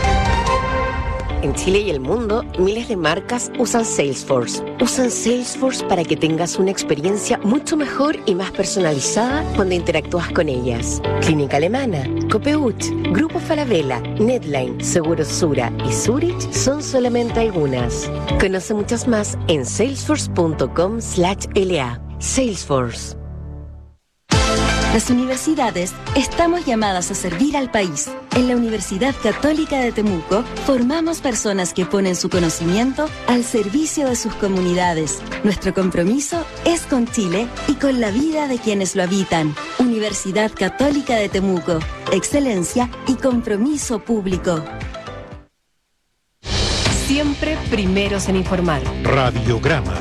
En Chile y el mundo, miles de marcas usan Salesforce. Usan Salesforce para que tengas una experiencia mucho mejor y más personalizada cuando interactúas con ellas. Clínica Alemana, Copeuch, Grupo Falabella, Netline, Seguros Sura y Zurich son solamente algunas. Conoce muchas más en salesforce.com/LA. Salesforce. Las universidades estamos llamadas a servir al país. En la Universidad Católica de Temuco formamos personas que ponen su conocimiento al servicio de sus comunidades. Nuestro compromiso es con Chile y con la vida de quienes lo habitan. Universidad Católica de Temuco. Excelencia y compromiso público. Siempre primeros en informar. Radiograma.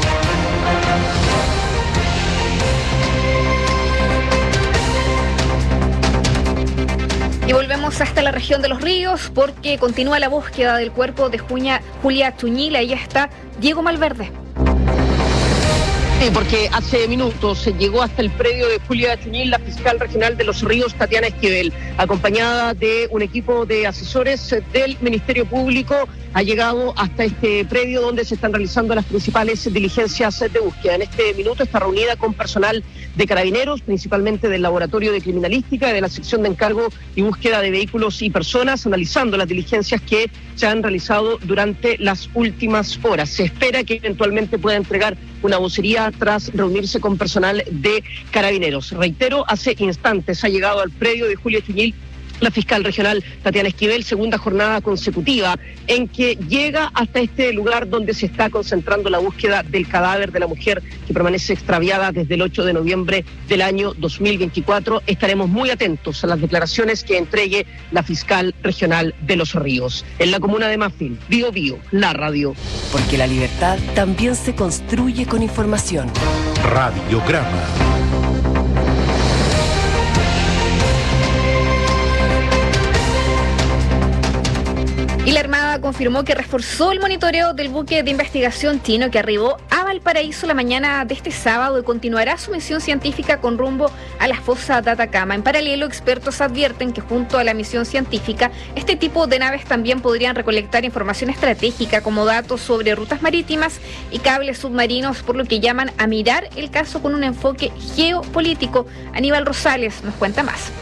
Y volvemos hasta la región de Los Ríos porque continúa la búsqueda del cuerpo de Julia Achuñil. Ahí está Diego Malverde. Sí, porque hace minutos se llegó hasta el predio de Julia Achuñil la fiscal regional de Los Ríos, Tatiana Esquivel, acompañada de un equipo de asesores del Ministerio Público. Ha llegado hasta este predio donde se están realizando las principales diligencias de búsqueda. En este minuto está reunida con personal de Carabineros, principalmente del Laboratorio de Criminalística y de la Sección de Encargo y Búsqueda de Vehículos y Personas, analizando las diligencias que se han realizado durante las últimas horas. Se espera que eventualmente pueda entregar una vocería tras reunirse con personal de Carabineros. Reitero, hace instantes ha llegado al predio de Julia Achuñil la fiscal regional Tatiana Esquivel, segunda jornada consecutiva en que llega hasta este lugar donde se está concentrando la búsqueda del cadáver de la mujer que permanece extraviada desde el 8 de noviembre del año 2024. Estaremos muy atentos a las declaraciones que entregue la fiscal regional de Los Ríos. En la comuna de Mafil, Bio Bio, la radio. Porque la libertad también se construye con información. Radiograma. Y la Armada Armada confirmó que reforzó el monitoreo del buque de investigación chino que arribó a Valparaíso la mañana de este sábado y continuará su misión científica con rumbo a la fosa de Atacama. En paralelo, expertos advierten que junto a la misión científica, este tipo de naves también podrían recolectar información estratégica como datos sobre rutas marítimas y cables submarinos, por lo que llaman a mirar el caso con un enfoque geopolítico. Aníbal Rosales nos cuenta más.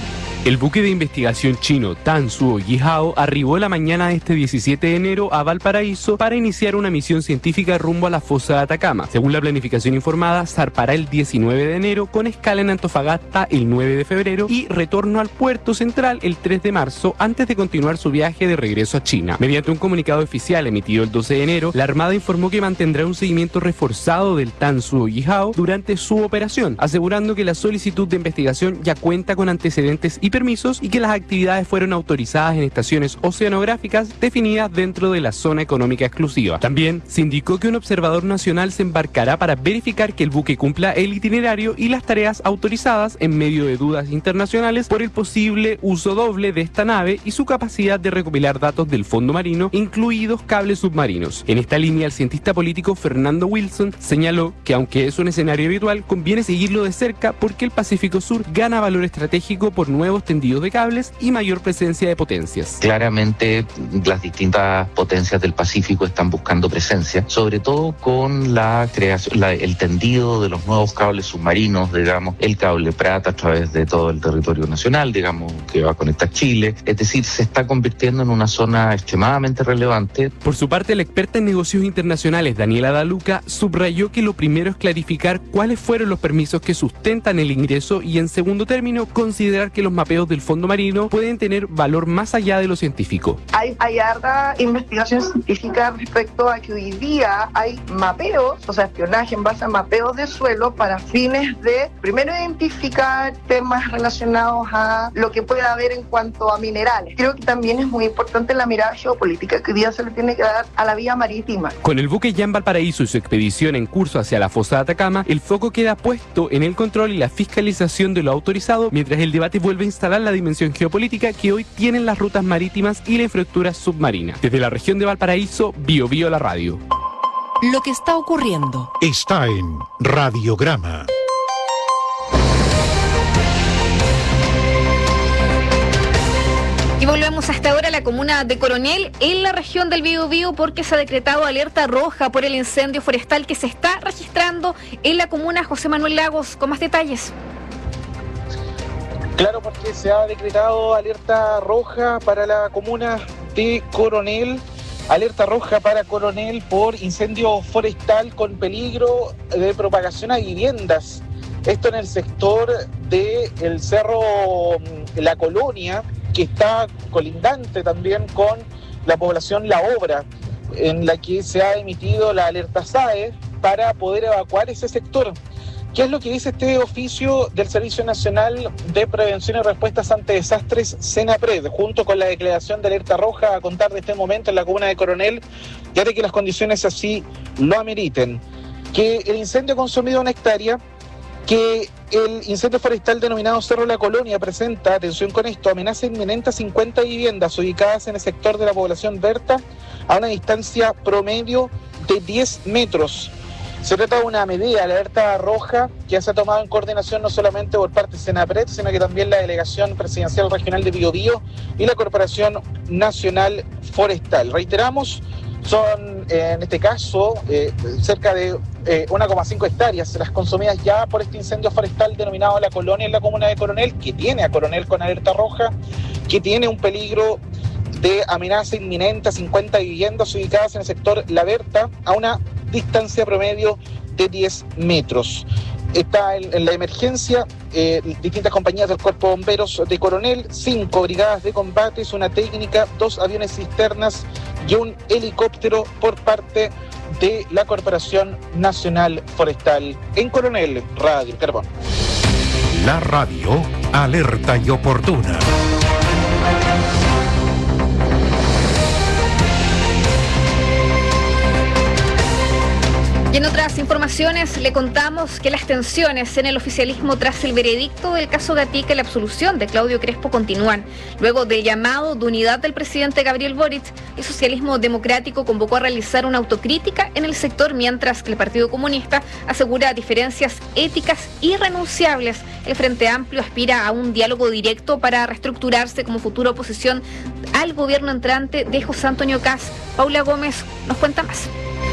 El buque de investigación chino Tansuo Yihao arribó la mañana de este 17 de enero a Valparaíso para iniciar una misión científica rumbo a la fosa de Atacama. Según la planificación informada, zarpará el 19 de enero con escala en Antofagasta el 9 de febrero y retorno al puerto central el 3 de marzo antes de continuar su viaje de regreso a China. Mediante un comunicado oficial emitido el 12 de enero, la Armada informó que mantendrá un seguimiento reforzado del Tansuo Yihao durante su operación, asegurando que la solicitud de investigación ya cuenta con antecedentes y permisos y que las actividades fueron autorizadas en estaciones oceanográficas definidas dentro de la zona económica exclusiva. También se indicó que un observador nacional se embarcará para verificar que el buque cumpla el itinerario y las tareas autorizadas en medio de dudas internacionales por el posible uso doble de esta nave y su capacidad de recopilar datos del fondo marino, incluidos cables submarinos. En esta línea, el cientista político Fernando Wilson señaló que aunque es un escenario habitual, conviene seguirlo de cerca porque el Pacífico Sur gana valor estratégico por nuevos tendidos de cables y mayor presencia de potencias. Claramente las distintas potencias del Pacífico están buscando presencia, sobre todo con la creación, el tendido de los nuevos cables submarinos, digamos, el cable Prat a través de todo el territorio nacional, digamos, que va a conectar Chile. Es decir, se está convirtiendo en una zona extremadamente relevante. Por su parte, la experta en negocios internacionales Daniela Daluca subrayó que lo primero es clarificar cuáles fueron los permisos que sustentan el ingreso y, en segundo término, considerar que los mapeos del fondo marino pueden tener valor más allá de lo científico. Hay harta investigación científica respecto a que hoy día hay mapeos, o sea, espionaje en base a mapeos de suelo para fines de, primero, identificar temas relacionados a lo que pueda haber en cuanto a minerales. Creo que también es muy importante la mirada geopolítica que hoy día se le tiene que dar a la vía marítima. Con el buque ya en Valparaíso y su expedición en curso hacia la fosa de Atacama, el foco queda puesto en el control y la fiscalización de lo autorizado, mientras el debate vuelve a instalar la dimensión geopolítica que hoy tienen las rutas marítimas y la infraestructura submarina. Desde la región de Valparaíso, BioBio la radio. Lo que está ocurriendo está en Radiograma. Y volvemos hasta ahora a la comuna de Coronel, en la región del Biobío, porque se ha decretado alerta roja por el incendio forestal que se está registrando en la comuna. José Manuel Lagos, con más detalles. Claro, porque se ha decretado alerta roja para la comuna de Coronel. Alerta roja para Coronel por incendio forestal con peligro de propagación a viviendas. Esto en el sector del Cerro La Colonia, que está colindante también con la población La Obra, en la que se ha emitido la alerta SAE para poder evacuar ese sector. ¿Qué es lo que dice este oficio del Servicio Nacional de Prevención y Respuestas ante Desastres, SENAPRED, junto con la declaración de alerta roja a contar de este momento en la comuna de Coronel, ya de que las condiciones así lo ameriten? Que el incendio ha consumido 1 hectárea, que el incendio forestal denominado Cerro La Colonia presenta, atención con esto, amenaza inminente a 50 viviendas ubicadas en el sector de la población Berta a una distancia promedio de 10 metros. Se trata de una medida, la alerta roja, que se ha tomado en coordinación no solamente por parte de SENAPRED, sino que también la Delegación Presidencial Regional de Biobío y la Corporación Nacional Forestal. Reiteramos, son en este caso cerca de 1,5 hectáreas las consumidas ya por este incendio forestal denominado La Colonia en la comuna de Coronel, que tiene a Coronel con alerta roja, que tiene un peligro de amenaza inminente a 50 viviendas ubicadas en el sector La Berta a una distancia promedio de 10 metros. Está en la emergencia distintas compañías del Cuerpo de Bomberos de Coronel, 5 brigadas de combates, una técnica, 2 aviones cisternas y un helicóptero por parte de la Corporación Nacional Forestal. En Coronel, Radio Carbón. La radio alerta y oportuna. Y en otras informaciones le contamos que las tensiones en el oficialismo tras el veredicto del caso Gatica y la absolución de Claudio Crespo continúan. Luego del llamado de unidad del presidente Gabriel Boric, el socialismo democrático convocó a realizar una autocrítica en el sector, mientras que el Partido Comunista asegura diferencias éticas irrenunciables. El Frente Amplio aspira a un diálogo directo para reestructurarse como futura oposición al gobierno entrante de José Antonio Kast. Paula Gómez nos cuenta más.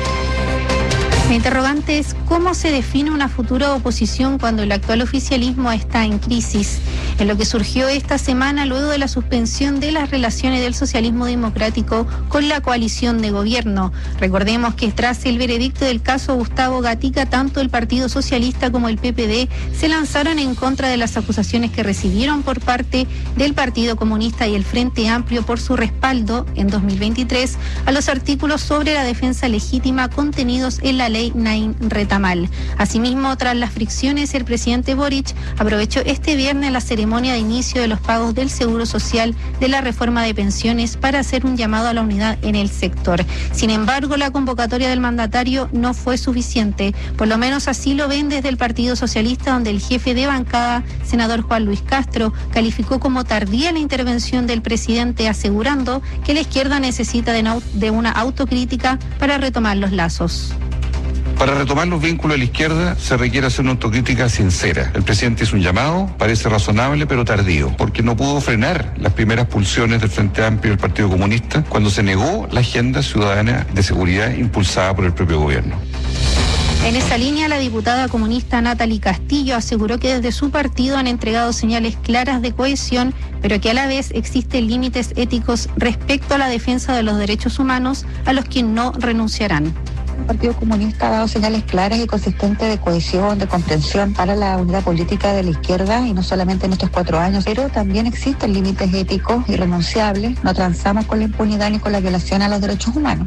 La interrogante es cómo se define una futura oposición cuando el actual oficialismo está en crisis. En lo que surgió esta semana luego de la suspensión de las relaciones del socialismo democrático con la coalición de gobierno. Recordemos que tras el veredicto del caso Gustavo Gatica, tanto el Partido Socialista como el PPD se lanzaron en contra de las acusaciones que recibieron por parte del Partido Comunista y el Frente Amplio por su respaldo en 2023 a los artículos sobre la defensa legítima contenidos en la ley Nain Retamal. Asimismo, tras las fricciones, el presidente Boric aprovechó este viernes la ceremonia de inicio de los pagos del Seguro Social de la reforma de pensiones para hacer un llamado a la unidad en el sector. Sin embargo, la convocatoria del mandatario no fue suficiente. Por lo menos así lo ven desde el Partido Socialista, donde el jefe de bancada, senador Juan Luis Castro, calificó como tardía la intervención del presidente, asegurando que la izquierda necesita de una autocrítica para retomar los lazos. Para retomar los vínculos de la izquierda se requiere hacer una autocrítica sincera. El presidente hizo un llamado, parece razonable pero tardío, porque no pudo frenar las primeras pulsiones del Frente Amplio y del Partido Comunista cuando se negó la agenda ciudadana de seguridad impulsada por el propio gobierno. En esa línea, la diputada comunista Natalie Castillo aseguró que desde su partido han entregado señales claras de cohesión, pero que a la vez existen límites éticos respecto a la defensa de los derechos humanos a los que no renunciarán. El Partido Comunista ha dado señales claras y consistentes de cohesión, de comprensión para la unidad política de la izquierda, y no solamente en estos 4 años, pero también existen límites éticos irrenunciables. No transamos con la impunidad ni con la violación a los derechos humanos.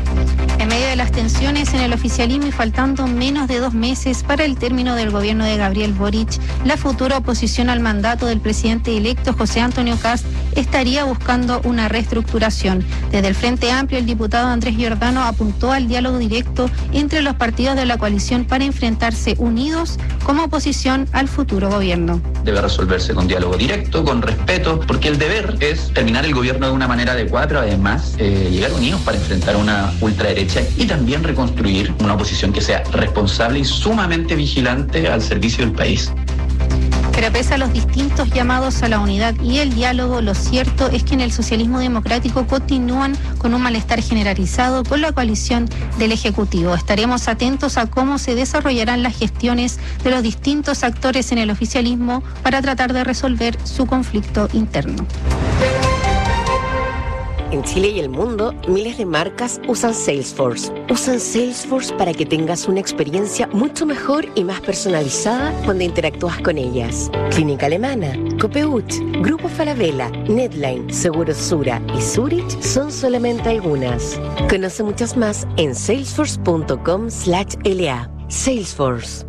En medio de las tensiones en el oficialismo y faltando menos de 2 meses para el término del gobierno de Gabriel Boric, la futura oposición al mandato del presidente electo José Antonio Kast estaría buscando una reestructuración. Desde el Frente Amplio, el diputado Andrés Giordano apuntó al diálogo directo entre los partidos de la coalición para enfrentarse unidos como oposición al futuro gobierno. Debe resolverse con diálogo directo, con respeto, porque el deber es terminar el gobierno de una manera adecuada, pero además llegar unidos para enfrentar una ultraderecha y también reconstruir una oposición que sea responsable y sumamente vigilante al servicio del país. Pero pese a los distintos llamados a la unidad y el diálogo, lo cierto es que en el socialismo democrático continúan con un malestar generalizado con la coalición del Ejecutivo. Estaremos atentos a cómo se desarrollarán las gestiones de los distintos actores en el oficialismo para tratar de resolver su conflicto interno. En Chile y el mundo, miles de marcas usan Salesforce. Usan Salesforce para que tengas una experiencia mucho mejor y más personalizada cuando interactúas con ellas. Clínica Alemana, Copeuch, Grupo Falabella, Netline, Seguros Sura y Zurich son solamente algunas. Conoce muchas más en salesforce.com/LA. Salesforce.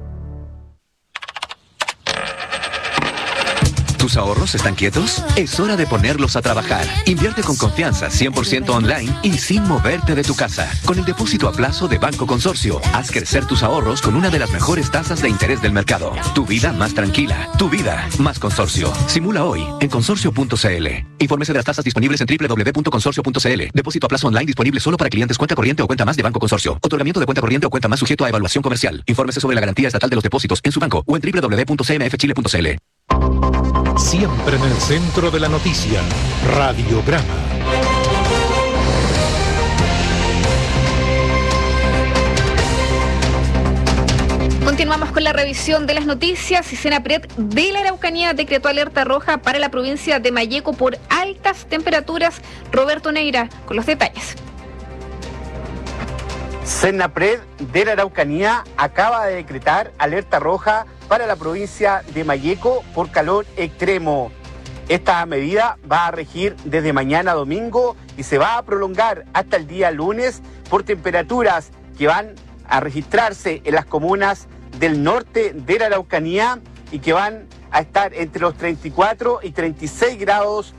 ¿Tus ahorros están quietos? Es hora de ponerlos a trabajar. Invierte con confianza, 100% online y sin moverte de tu casa. Con el depósito a plazo de Banco Consorcio, haz crecer tus ahorros con una de las mejores tasas de interés del mercado. Tu vida más tranquila, tu vida más Consorcio. Simula hoy en consorcio.cl. Infórmese de las tasas disponibles en www.consorcio.cl. Depósito a plazo online disponible solo para clientes cuenta corriente o cuenta más de Banco Consorcio. Otorgamiento de cuenta corriente o cuenta más sujeto a evaluación comercial. Infórmese sobre la garantía estatal de los depósitos en su banco o en www.cmfchile.cl. Siempre en el centro de la noticia, Radiograma. Continuamos con la revisión de las noticias. Y Senapred de la Araucanía decretó alerta roja para la provincia de Malleco por altas temperaturas. Roberto Neira con los detalles. Senapred de la Araucanía acaba de decretar alerta roja para la provincia de Malleco por calor extremo. Esta medida va a regir desde mañana domingo y se va a prolongar hasta el día lunes por temperaturas que van a registrarse en las comunas del norte de la Araucanía y que van a estar entre los 34 y 36 grados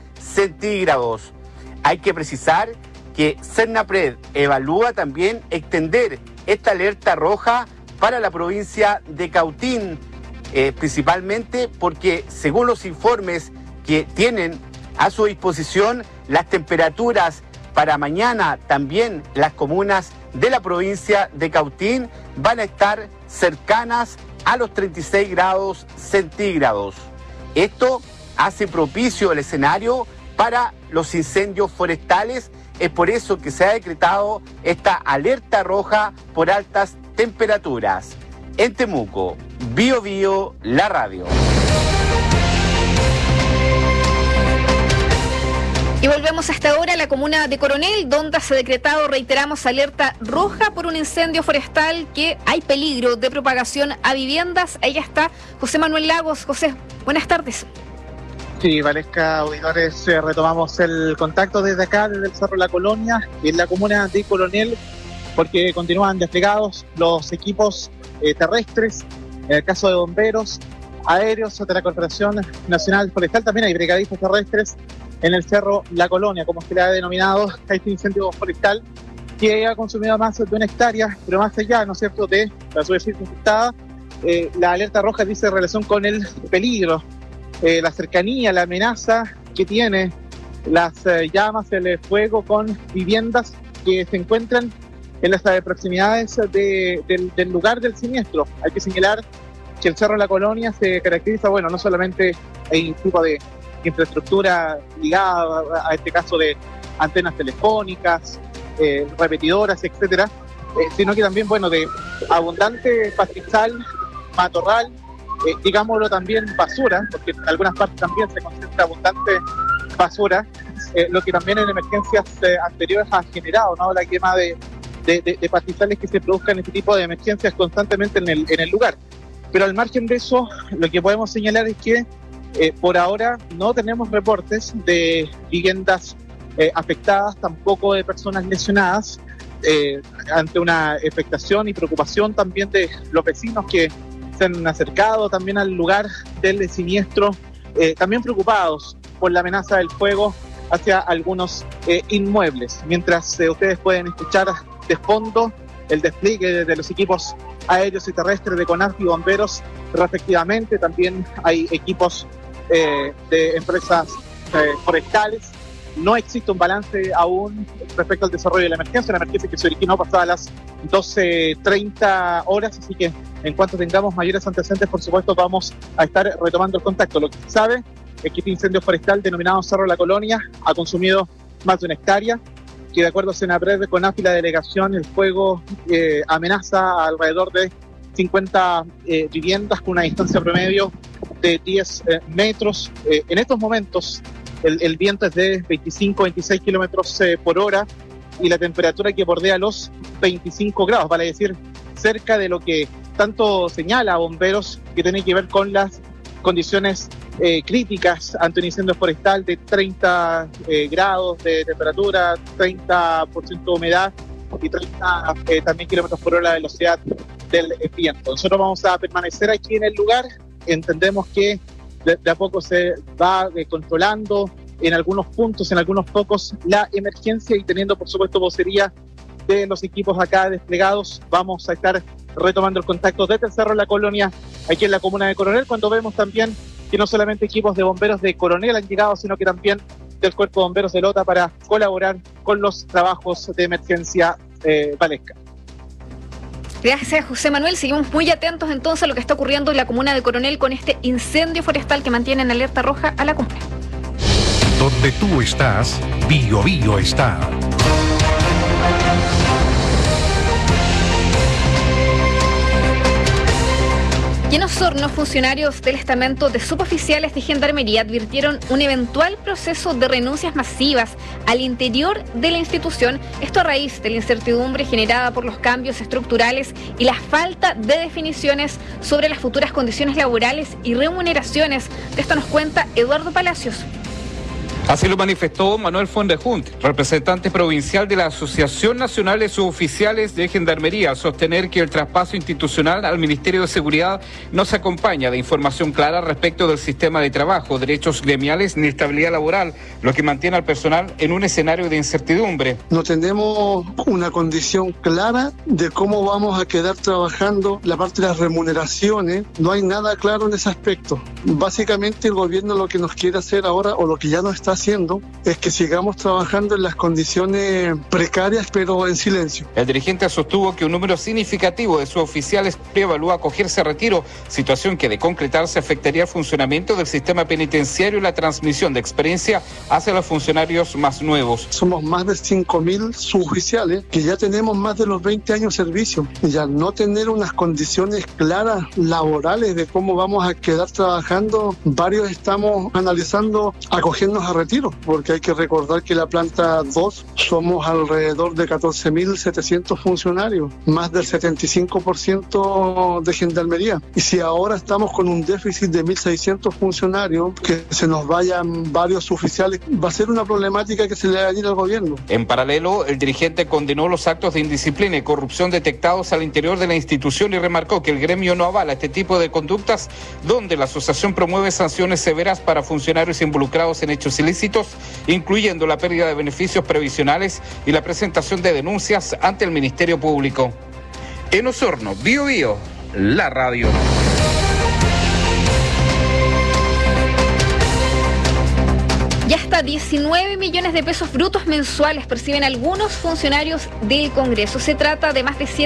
centígrados. Hay que precisar que Senapred evalúa también extender esta alerta roja para la provincia de Cautín, principalmente porque según los informes que tienen a su disposición, las temperaturas para mañana también las comunas de la provincia de Cautín van a estar cercanas a los 36 grados centígrados. Esto hace propicio el escenario para los incendios forestales. Es por eso que se ha decretado esta alerta roja por altas temperaturas. En Temuco, Bio Bio, la radio. Y volvemos hasta ahora a la comuna de Coronel, donde se ha decretado, reiteramos, alerta roja por un incendio forestal, que hay peligro de propagación a viviendas. Ahí está José Manuel Lagos. José, buenas tardes. Sí, Valesca, auditores, retomamos el contacto desde acá, desde el Cerro La Colonia, en la comuna de Coronel, porque continúan desplegados los equipos terrestres, en el caso de bomberos, aéreos de la Corporación Nacional Forestal. También hay brigadistas terrestres en el Cerro La Colonia, como se le ha denominado a este incendio forestal, que ha consumido más de 1 hectárea, pero más allá, ¿no es cierto?, de la superficie infectada. La alerta roja dice en relación con el peligro, la cercanía, la amenaza que tiene las llamas, el fuego con viviendas que se encuentran en las proximidades del lugar del siniestro. Hay que señalar que el Cerro La Colonia se caracteriza, bueno, no solamente hay un tipo de infraestructura ligada a este caso de antenas telefónicas, repetidoras, etcétera, sino que también, bueno, de abundante pastizal, matorral, digámoslo también basura, porque en algunas partes también se concentra abundante basura, lo que también en emergencias anteriores ha generado, ¿no?, la quema de pastizales que se produzcan este tipo de emergencias constantemente en el lugar. Pero al margen de eso, lo que podemos señalar es que por ahora no tenemos reportes de viviendas afectadas, tampoco de personas lesionadas, ante una expectación y preocupación también de los vecinos que se han acercado también al lugar del siniestro, también preocupados por la amenaza del fuego hacia algunos inmuebles. Mientras ustedes pueden escuchar de fondo el despliegue de los equipos aéreos y terrestres de CONAF y bomberos respectivamente, también hay equipos de empresas forestales. No existe un balance aún respecto al desarrollo de la emergencia que se originó pasadas las 12:30 horas, así que en cuanto tengamos mayores antecedentes, por supuesto, vamos a estar retomando el contacto. Lo que se sabe es que este incendio forestal denominado Cerro La Colonia ha consumido más de 1 hectárea, que de acuerdo a Senapred, CONAF y la delegación, el fuego amenaza a alrededor de 50 viviendas con una distancia promedio de 10 metros. En estos momentos el viento es de 25-26 kilómetros por hora y la temperatura que bordea los 25 grados, vale decir, cerca de lo que tanto señala a bomberos, que tiene que ver con las condiciones críticas ante un incendio forestal de 30 grados de temperatura, 30% de humedad y 30 también kilómetros por hora de velocidad del viento. Nosotros vamos a permanecer aquí en el lugar. Entendemos que de a poco se va controlando en algunos puntos, en algunos focos, la emergencia, y teniendo por supuesto vocería de los equipos acá desplegados, vamos a estar retomando el contacto desde el Cerro La Colonia, aquí en la comuna de Coronel, cuando vemos también que no solamente equipos de bomberos de Coronel han llegado, sino que también del Cuerpo de Bomberos de Lota para colaborar con los trabajos de emergencia Valesca. Gracias, José Manuel. Seguimos muy atentos entonces a lo que está ocurriendo en la comuna de Coronel con este incendio forestal que mantiene en alerta roja a la comuna. Donde tú estás, Bio Bio está. Y en Osorno, funcionarios del estamento de suboficiales de Gendarmería advirtieron un eventual proceso de renuncias masivas al interior de la institución, esto a raíz de la incertidumbre generada por los cambios estructurales y la falta de definiciones sobre las futuras condiciones laborales y remuneraciones. De esto nos cuenta Eduardo Palacios. Así lo manifestó Manuel Fondejunt, representante provincial de la Asociación Nacional de Suboficiales de Gendarmería, al sostener que el traspaso institucional al Ministerio de Seguridad no se acompaña de información clara respecto del sistema de trabajo, derechos gremiales ni estabilidad laboral, lo que mantiene al personal en un escenario de incertidumbre. No tenemos una condición clara de cómo vamos a quedar trabajando la parte de las remuneraciones, no hay nada claro en ese aspecto. Básicamente el gobierno lo que nos quiere hacer ahora, o lo que ya nos está haciendo, es que sigamos trabajando en las condiciones precarias pero en silencio. El dirigente sostuvo que un número significativo de suboficiales evalúa acogerse a retiro, situación que de concretarse afectaría el funcionamiento del sistema penitenciario y la transmisión de experiencia hacia los funcionarios más nuevos. Somos más de 5.000 suboficiales que ya tenemos más de los 20 años de servicio, y al no tener unas condiciones claras laborales de cómo vamos a quedar trabajando, varios estamos analizando acogernos a retiro, porque hay que recordar que la planta 2 somos alrededor de 14.700 funcionarios, más del 75% de gendarmería, y si ahora estamos con un déficit de 1.600 funcionarios, que se nos vayan varios suboficiales, va a ser una problemática que se le va a ir al gobierno. En paralelo, el dirigente condenó los actos de indisciplina y corrupción detectados al interior de la institución y remarcó que el gremio no avala este tipo de conductas, donde la asociación promueve sanciones severas para funcionarios involucrados en hechos ilícitos, incluyendo la pérdida de beneficios previsionales y la presentación de denuncias ante el Ministerio Público. En Osorno, Bío Bío, la radio. Ya hasta 19 millones de pesos brutos mensuales perciben algunos funcionarios del Congreso. Se trata de más de 100